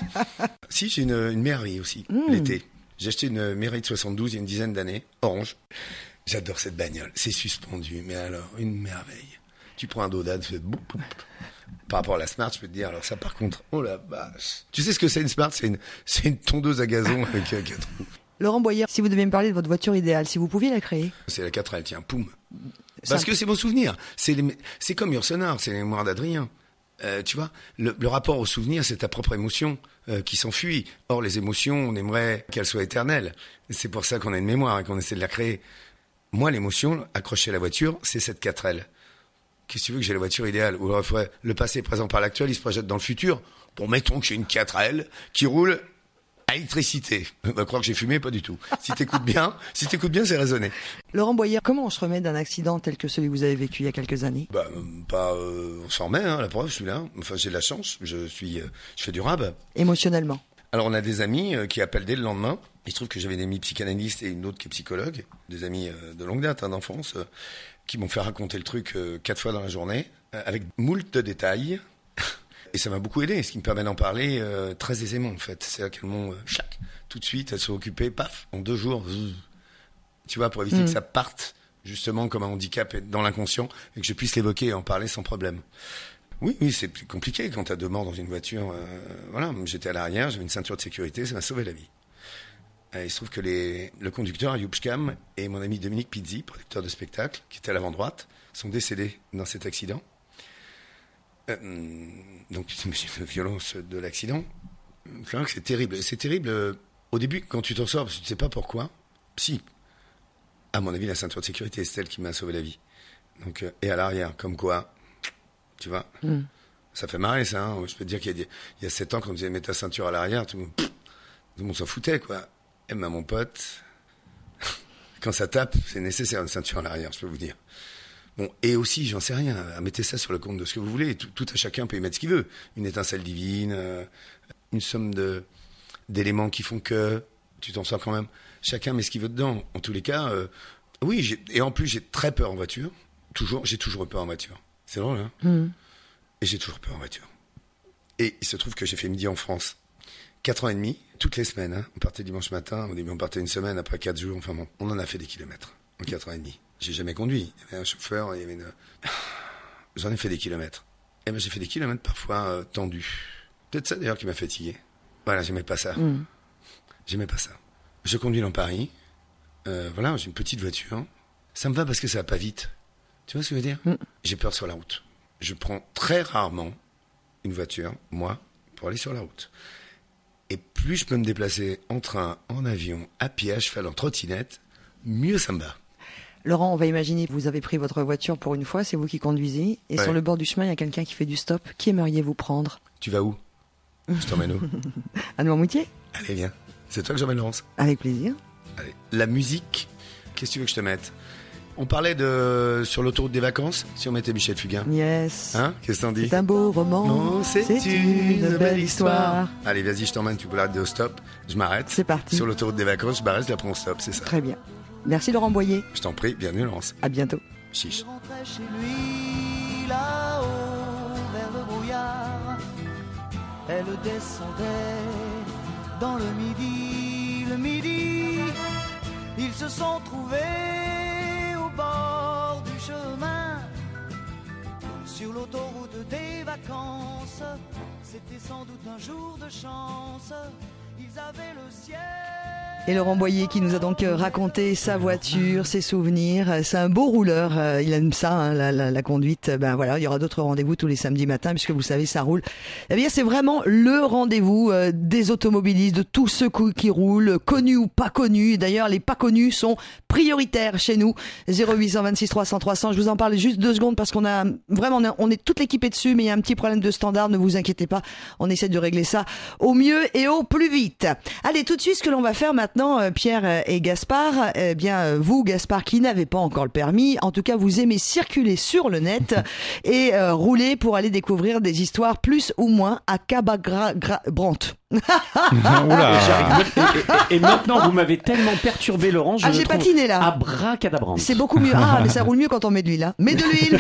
Si, j'ai une, une Mercedes aussi, mmh. l'été. J'ai acheté une Mercedes soixante-douze il y a une dizaine d'années, orange. J'adore cette bagnole. C'est suspendu, mais alors, une merveille. Tu prends un Doda, tu fais boum, boum. Par rapport à la Smart, je peux te dire, alors ça par contre, oh la vache. Tu sais ce que c'est une Smart? C'est une, c'est une tondeuse à gazon avec euh, quatre roues. Laurent Boyer, si vous deviez me parler de votre voiture idéale, si vous pouviez la créer. C'est la quatre L, tiens, poum. Parce que c'est mon souvenir. C'est, les, c'est comme Yourcenar, c'est les mémoires d'Adrien. Euh, tu vois, le, le rapport au souvenir, c'est ta propre émotion euh, qui s'enfuit. Or, les émotions, on aimerait qu'elles soient éternelles. Et c'est pour ça qu'on a une mémoire et qu'on essaie de la créer. Moi, l'émotion, accrocher à la voiture, c'est cette quatre L. Qu'est-ce que tu veux que j'ai la voiture idéale? Ou alors, il faudrait le passé, présent par l'actuel, il se projette dans le futur. Bon, mettons que j'ai une quatre L qui roule à électricité. On va croire que j'ai fumé, pas du tout. Si t'écoutes bien, si t'écoutes bien, c'est raisonné. Laurent Boyer, comment on se remet d'un accident tel que celui que vous avez vécu il y a quelques années? Bah, pas, euh, on s'en remet, hein, la preuve, je suis là. Enfin, j'ai de la chance, je suis, euh, je fais du rab. Émotionnellement. Alors, on a des amis euh, qui appellent dès le lendemain. Il se trouve que j'avais une amie psychanalyste et une autre qui est psychologue. Des amis euh, de longue date, hein, d'enfance, euh, qui m'ont fait raconter le truc euh, quatre fois dans la journée, euh, avec moult de détails. Et ça m'a beaucoup aidé, ce qui me permet d'en parler euh, très aisément, en fait. C'est là qu'elles m'ont, euh, chac, tout de suite, elles sont occupées, paf, en deux jours, zzz, tu vois, pour éviter mmh. que ça parte, justement, comme un handicap dans l'inconscient, et que je puisse l'évoquer et en parler sans problème. Oui, oui, c'est plus compliqué quand t'as deux morts dans une voiture. Euh, voilà, j'étais à l'arrière, j'avais une ceinture de sécurité, ça m'a sauvé la vie. Et il se trouve que les, le conducteur, Ayoub Shkam, et mon ami Dominique Pizzi, producteur de spectacle, qui était à l'avant-droite, sont décédés dans cet accident. Euh, donc, j'imagine la violence de l'accident. C'est vrai que c'est terrible. C'est terrible euh, au début, quand tu t'en sors, parce que tu ne sais pas pourquoi. Si, à mon avis, la ceinture de sécurité, c'est celle qui m'a sauvé la vie. Donc, euh, et à l'arrière, comme quoi, tu vois, mm. ça fait marrer ça. Hein. Je peux te dire qu'il y a, des, il y a sept ans, quand on disait mettre ta ceinture à l'arrière, tout le monde, pff, tout le monde s'en foutait, quoi. Et ben, mon pote, quand ça tape, c'est nécessaire une ceinture à l'arrière, je peux vous dire. Bon, et aussi, j'en sais rien, mettez ça sur le compte de ce que vous voulez, tout, tout à chacun peut y mettre ce qu'il veut. Une étincelle divine, euh, une somme de, d'éléments qui font que tu t'en sors quand même. Chacun met ce qu'il veut dedans. En tous les cas, euh, oui, j'ai, et en plus, j'ai très peur en voiture. Toujours, j'ai toujours eu peur en voiture. C'est drôle, hein mmh. Et j'ai toujours peur en voiture. Et il se trouve que j'ai fait midi en France. Quatre ans et demi, toutes les semaines, hein. On partait dimanche matin, au début on partait une semaine, après quatre jours, enfin bon, on en a fait des kilomètres en quatre ans et demi. J'ai jamais conduit. Il y avait un chauffeur, il y avait une... J'en ai fait des kilomètres. Et ben j'ai fait des kilomètres parfois euh, tendus. Peut-être ça d'ailleurs qui m'a fatigué. Voilà, j'aimais pas ça. Mm. J'aimais pas ça. Je conduis dans Paris. Euh, voilà, j'ai une petite voiture. Ça me va parce que ça va pas vite. Tu vois ce que je veux dire? mm. J'ai peur sur la route. Je prends très rarement une voiture, moi, pour aller sur la route. Et plus je peux me déplacer en train, en avion, à pied, à cheval, en trottinette, mieux ça me va. Laurent, on va imaginer que vous avez pris votre voiture pour une fois, c'est vous qui conduisez, et ouais. sur le bord du chemin, il y a quelqu'un qui fait du stop. Qui aimeriez-vous prendre? Tu vas où? Je t'emmène où? À Noirmoutier. Allez, viens. C'est toi que j'emmène, Laurence. Avec plaisir. Allez. La musique, qu'est-ce que tu veux que je te mette? On parlait de sur l'autoroute des vacances, si on mettait Michel Fugain. Yes. Hein? Qu'est-ce que t'en dis? C'est un beau roman. Non, c'est, c'est une, une belle histoire. histoire. Allez, vas-y, je t'emmène, tu peux l'arrêter au stop. Je m'arrête. C'est parti. Sur l'autoroute des vacances, je m'arrête, je la prends au stop, c'est ça. Très bien. Merci Laurent Boyer. Je t'en prie, bienvenue Laurence. À bientôt. Chiche. Il rentrait chez lui là-haut vers le brouillard. Elle descendait dans le midi, le midi. Ils se sont trouvés au bord du chemin. Sur l'autoroute des vacances, c'était sans doute un jour de chance. Ils avaient le ciel. Et Laurent Boyer qui nous a donc raconté sa voiture, ses souvenirs. C'est un beau rouleur, il aime ça, hein, la, la, la conduite. Ben voilà, il y aura d'autres rendez-vous tous les samedis matins puisque vous savez ça roule. Eh bien c'est vraiment le rendez-vous euh, des automobilistes, de tous ceux qui roulent, connus ou pas connus. D'ailleurs les pas connus sont prioritaires chez nous. zéro huit cent vingt-six trois cents trois cents. Je vous en parle juste deux secondes parce qu'on a vraiment, on est, on est toute l'équipée dessus, mais il y a un petit problème de standard. Ne vous inquiétez pas, on essaie de régler ça au mieux et au plus vite. Allez, tout de suite, ce que l'on va faire maintenant. Maintenant, Pierre et Gaspard, eh bien, vous, Gaspard, qui n'avez pas encore le permis, en tout cas, vous aimez circuler sur le net et euh, rouler pour aller découvrir des histoires plus ou moins à Cabra-Brant. et, et, et maintenant, vous m'avez tellement perturbé, Laurent. Je ah, j'ai trouve patiné là. Abracadabrant. C'est beaucoup mieux. Ah, mais ça roule mieux quand on met de l'huile. Hein. Mets de l'huile.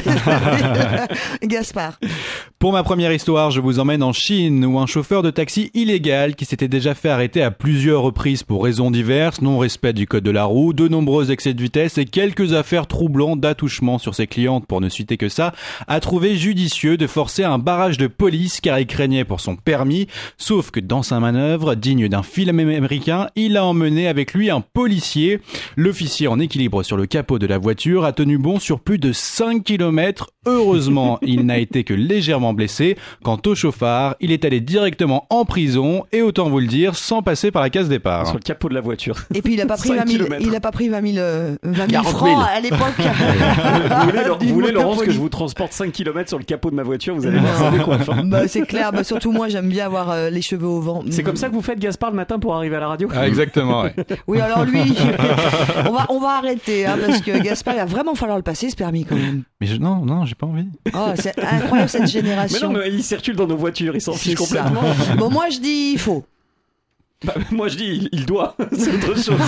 Gaspard. Pour ma première histoire, je vous emmène en Chine, où un chauffeur de taxi illégal qui s'était déjà fait arrêter à plusieurs reprises pour raison raisons diverses, non-respect du code de la roue, de nombreux excès de vitesse et quelques affaires troublantes d'attouchement sur ses clientes, pour ne citer que ça, a trouvé judicieux de forcer un barrage de police car il craignait pour son permis. Sauf que dans sa manœuvre, digne d'un film américain, il a emmené avec lui un policier. L'officier en équilibre sur le capot de la voiture a tenu bon sur plus de cinq kilomètres. Heureusement, il n'a été que légèrement blessé. Quant au chauffard, il est allé directement en prison et autant vous le dire, sans passer par la case départ. Sur le capot de la voiture. Et puis il a pas pris vingt mille, il a pas pris vingt mille, euh, vingt mille francs à l'époque. Vous voulez, vous voulez Laurence, que je vous transporte cinq kilomètres sur le capot de ma voiture, vous allez voir des coiffes. Bah, c'est clair, bah, surtout moi j'aime bien avoir euh, les cheveux au vent. C'est comme ça que vous faites Gaspard le matin pour arriver à la radio? Ah, exactement, ouais. Oui, alors lui, on va, on va arrêter, hein, parce que Gaspard, il va vraiment falloir le passer ce permis quand même. Mais je, non, non, j'ai pas envie. Oh, c'est incroyable cette génération. Mais non, mais il circule dans nos voitures, il s'en fiche C'est complètement. ça. Bon, moi je dis il faut. Bah, moi je dis il, il doit, c'est autre chose.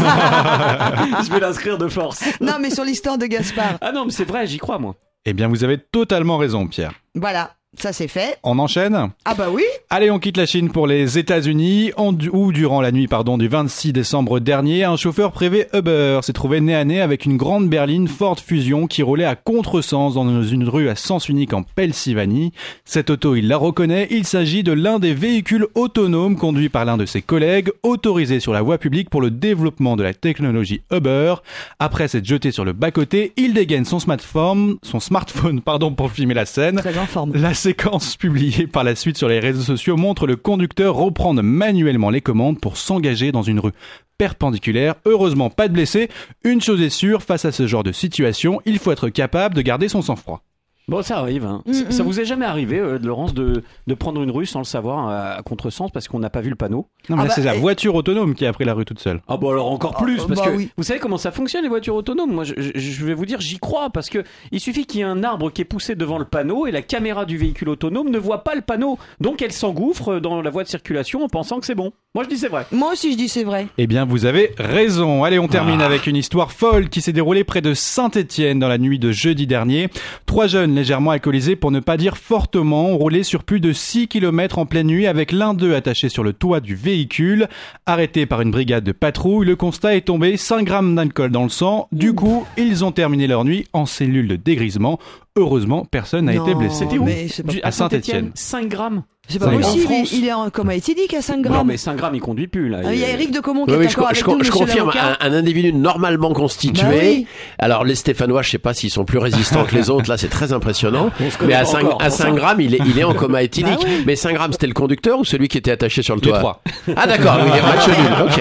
Je vais l'inscrire de force. Non, mais sur l'histoire de Gaspard. Ah non, mais c'est vrai, j'y crois moi. Eh bien, vous avez totalement raison, Pierre. Voilà. Ça c'est fait. On enchaîne ? Ah bah oui. Allez, on quitte la Chine pour les États-Unis, en du- où durant la nuit pardon, du vingt-six décembre dernier, un chauffeur privé Uber s'est trouvé nez à nez avec une grande berline Ford Fusion qui roulait à contresens dans une rue à sens unique en Pennsylvanie. Cette auto, il la reconnaît, il s'agit de l'un des véhicules autonomes conduits par l'un de ses collègues, autorisé sur la voie publique pour le développement de la technologie Uber. Après s'être jeté sur le bas-côté, il dégaine son smartphone, son smartphone pardon, pour filmer la scène. Très en forme. La séquence publiée par la suite sur les réseaux sociaux montre le conducteur reprendre manuellement les commandes pour s'engager dans une rue perpendiculaire. Heureusement, pas de blessés. Une chose est sûre, face à ce genre de situation, il faut être capable de garder son sang-froid. Bon, ça arrive. Hein. Mm-mm. Ça, ça vous est jamais arrivé, euh, de Laurence, de, de prendre une rue sans le savoir à, à contresens parce qu'on n'a pas vu le panneau? Non, mais Ah là, bah, c'est la et- voiture autonome qui a pris la rue toute seule. Ah bon, alors encore Ah, plus, parce bah que oui. vous savez comment ça fonctionne les voitures autonomes? Moi, je, je- je vais vous dire, j'y crois, parce que il suffit qu'il y ait un arbre qui est poussé devant le panneau et la caméra du véhicule autonome ne voit pas le panneau, donc elle s'engouffre dans la voie de circulation en pensant que c'est bon. Moi, je dis c'est vrai. Moi aussi je dis c'est vrai. Eh bien, vous avez raison. Allez, on termine Ah. avec une histoire folle qui s'est déroulée près de Saint-Étienne dans la nuit de jeudi dernier. Trois jeunes légèrement alcoolisés, pour ne pas dire fortement, ont roulé sur plus de six kilomètres en pleine nuit avec l'un d'eux attaché sur le toit du véhicule. Arrêtés par une brigade de patrouille, le constat est tombé, cinq grammes d'alcool dans le sang. Du coup, ils ont terminé leur nuit en cellule de dégrisement. Heureusement, personne n'a été Non, blessé. C'était où? mais c'est pas, Du- à Saint-Étienne. cinq grammes. c'est pas cinq possible. grammes. Il, il est en coma éthylique à cinq Non, grammes. mais cinq grammes, il conduit plus, là. Ah, il y a Eric de Comont qui Oui, est oui, je, encore je, avec nous, je monsieur confirme, l'avocat. un, un individu normalement constitué. Bah oui. Alors les Stéphanois, je sais pas s'ils sont plus résistants que les autres, là c'est très impressionnant. On se connaît Mais à pas cinq, encore, à pour cinq ça. grammes, il est, il est en coma éthylique. Bah oui. Mais cinq grammes, c'était le conducteur ou celui qui était attaché sur le Les toit? trois. Ah d'accord, oui, match nul, ok.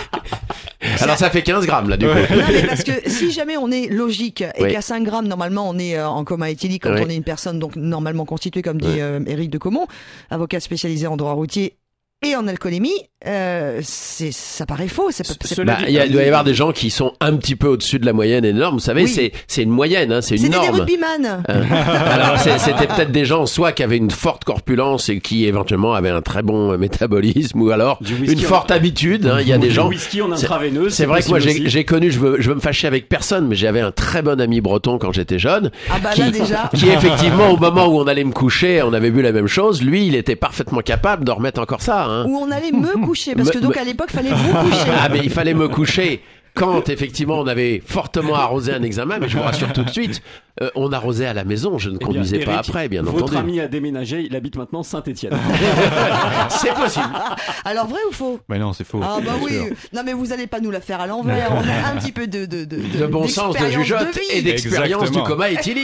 Alors ça fait quinze grammes là du coup. Non, mais parce que si jamais on est logique et Oui. qu'à cinq grammes, normalement, on est euh, en coma éthylique quand Oui. on est une personne donc normalement constituée, comme dit Oui. euh, Éric de Comont, avocat spécialisé en droit routier et en alcoolémie, euh, c'est, ça paraît faux. C'est pas, c'est, Cela Bah, dit- il y a- il doit y avoir des gens qui sont un petit peu au-dessus de la moyenne et norme. Vous savez, Oui. c'est, c'est une moyenne, hein, c'est une c'était des norme. rugbyman. Hein. Alors c'est- c'était peut-être des gens soit qui avaient une forte corpulence et qui éventuellement avaient un très bon euh, métabolisme ou alors Du whisky une en- forte habitude. hein. Il y a Ou des du gens. whisky en c'est- intraveineuse. C'est vrai que moi possible j'ai, aussi. j'ai connu, je veux, je veux me fâcher avec personne, mais j'avais un très bon ami breton quand j'étais jeune. Ah bah qui, là déjà. qui effectivement au moment où on allait me coucher, on avait bu la même chose. Lui, il était parfaitement capable de remettre encore ça. Hein. Où on allait me coucher, parce Me- que donc me- à l'époque, fallait vous coucher. Ah mais il fallait me coucher quand effectivement on avait fortement arrosé un examen, mais je vous rassure tout de suite, euh, on arrosait à la maison, je ne Eh bien, conduisais pas Eric, après, bien votre entendu. ami a déménagé, il habite maintenant Saint-Étienne. C'est possible. Alors vrai ou faux? Mais non, c'est faux. Ah bah bien oui. sûr. Non mais vous allez pas nous la faire à l'envers. On a un petit peu de de de, De bon sens, de d'expérience jugeote de vie. et d'expérience Exactement. du coma éthylique.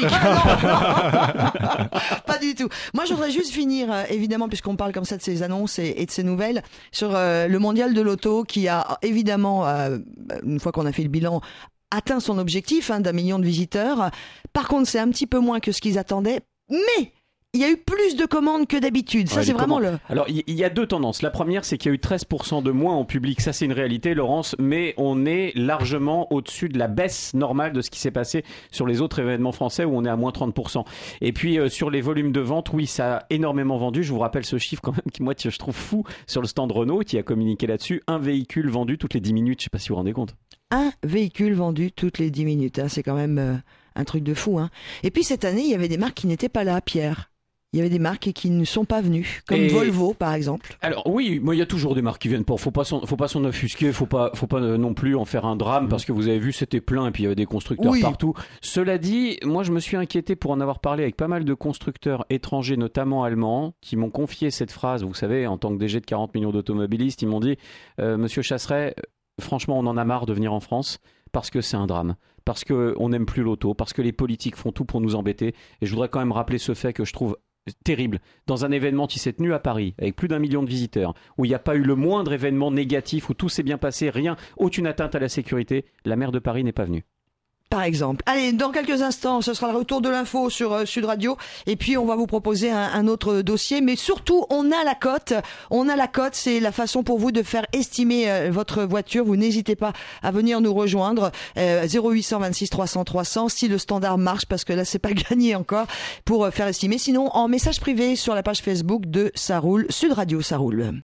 Pas du tout. Moi, je voudrais juste finir, euh, évidemment, puisqu'on parle comme ça de ces annonces et, et de ces nouvelles, sur euh, le mondial de l'auto qui a évidemment, euh, une fois qu'on a fait le bilan, atteint son objectif hein, d'un million de visiteurs. Par contre, c'est un petit peu moins que ce qu'ils attendaient, mais il y a eu plus de commandes que d'habitude. Ça, Ouais, c'est les vraiment commandes. le... Alors, il y, y a deux tendances. La première, c'est qu'il y a eu treize pour cent de moins en public. Ça, c'est une réalité, Laurence, mais on est largement au-dessus de la baisse normale de ce qui s'est passé sur les autres événements français où on est à moins trente pour cent. Et puis, euh, sur les volumes de vente, oui, ça a énormément vendu. Je vous rappelle ce chiffre quand même qui, moi, je trouve fou sur le stand Renault qui a communiqué là-dessus. Un véhicule vendu toutes les dix minutes. Je sais pas si vous vous rendez compte. Un véhicule vendu toutes les dix minutes. Hein. C'est quand même euh, un truc de fou. Hein. Et puis, cette année, il y avait des marques qui n'étaient pas là, Pierre. Il y avait des marques qui ne sont pas venues, comme Et... Volvo par exemple. Alors oui, moi il y a toujours des marques qui viennent pas. Faut pas s'en, faut pas s'en offusquer, faut pas, faut pas non plus en faire un drame parce que vous avez vu c'était plein et puis il y avait des constructeurs oui. partout. Cela dit, moi je me suis inquiété pour en avoir parlé avec pas mal de constructeurs étrangers, notamment allemands, qui m'ont confié cette phrase. Vous savez, en tant que D G de quarante millions d'automobilistes, ils m'ont dit, euh, Monsieur Chasseret, franchement on en a marre de venir en France parce que c'est un drame. Parce qu'on n'aime plus l'auto, parce que les politiques font tout pour nous embêter. Et je voudrais quand même rappeler ce fait que je trouve terrible. Dans un événement qui s'est tenu à Paris, avec plus d'un million de visiteurs, où il n'y a pas eu le moindre événement négatif, où tout s'est bien passé, rien, aucune atteinte à la sécurité, la maire de Paris n'est pas venue. Par exemple. Allez, dans quelques instants, ce sera le retour de l'info sur euh, Sud Radio. Et puis, on va vous proposer un, un autre dossier. Mais surtout, on a la cote. On a la cote. C'est la façon pour vous de faire estimer euh, votre voiture. Vous n'hésitez pas à venir nous rejoindre. Euh, zéro huit cent vingt-six trois cents trois cents. Si le standard marche, parce que là, c'est pas gagné encore pour euh, faire estimer. Sinon, en message privé sur la page Facebook de Ça roule. Sud Radio, ça roule.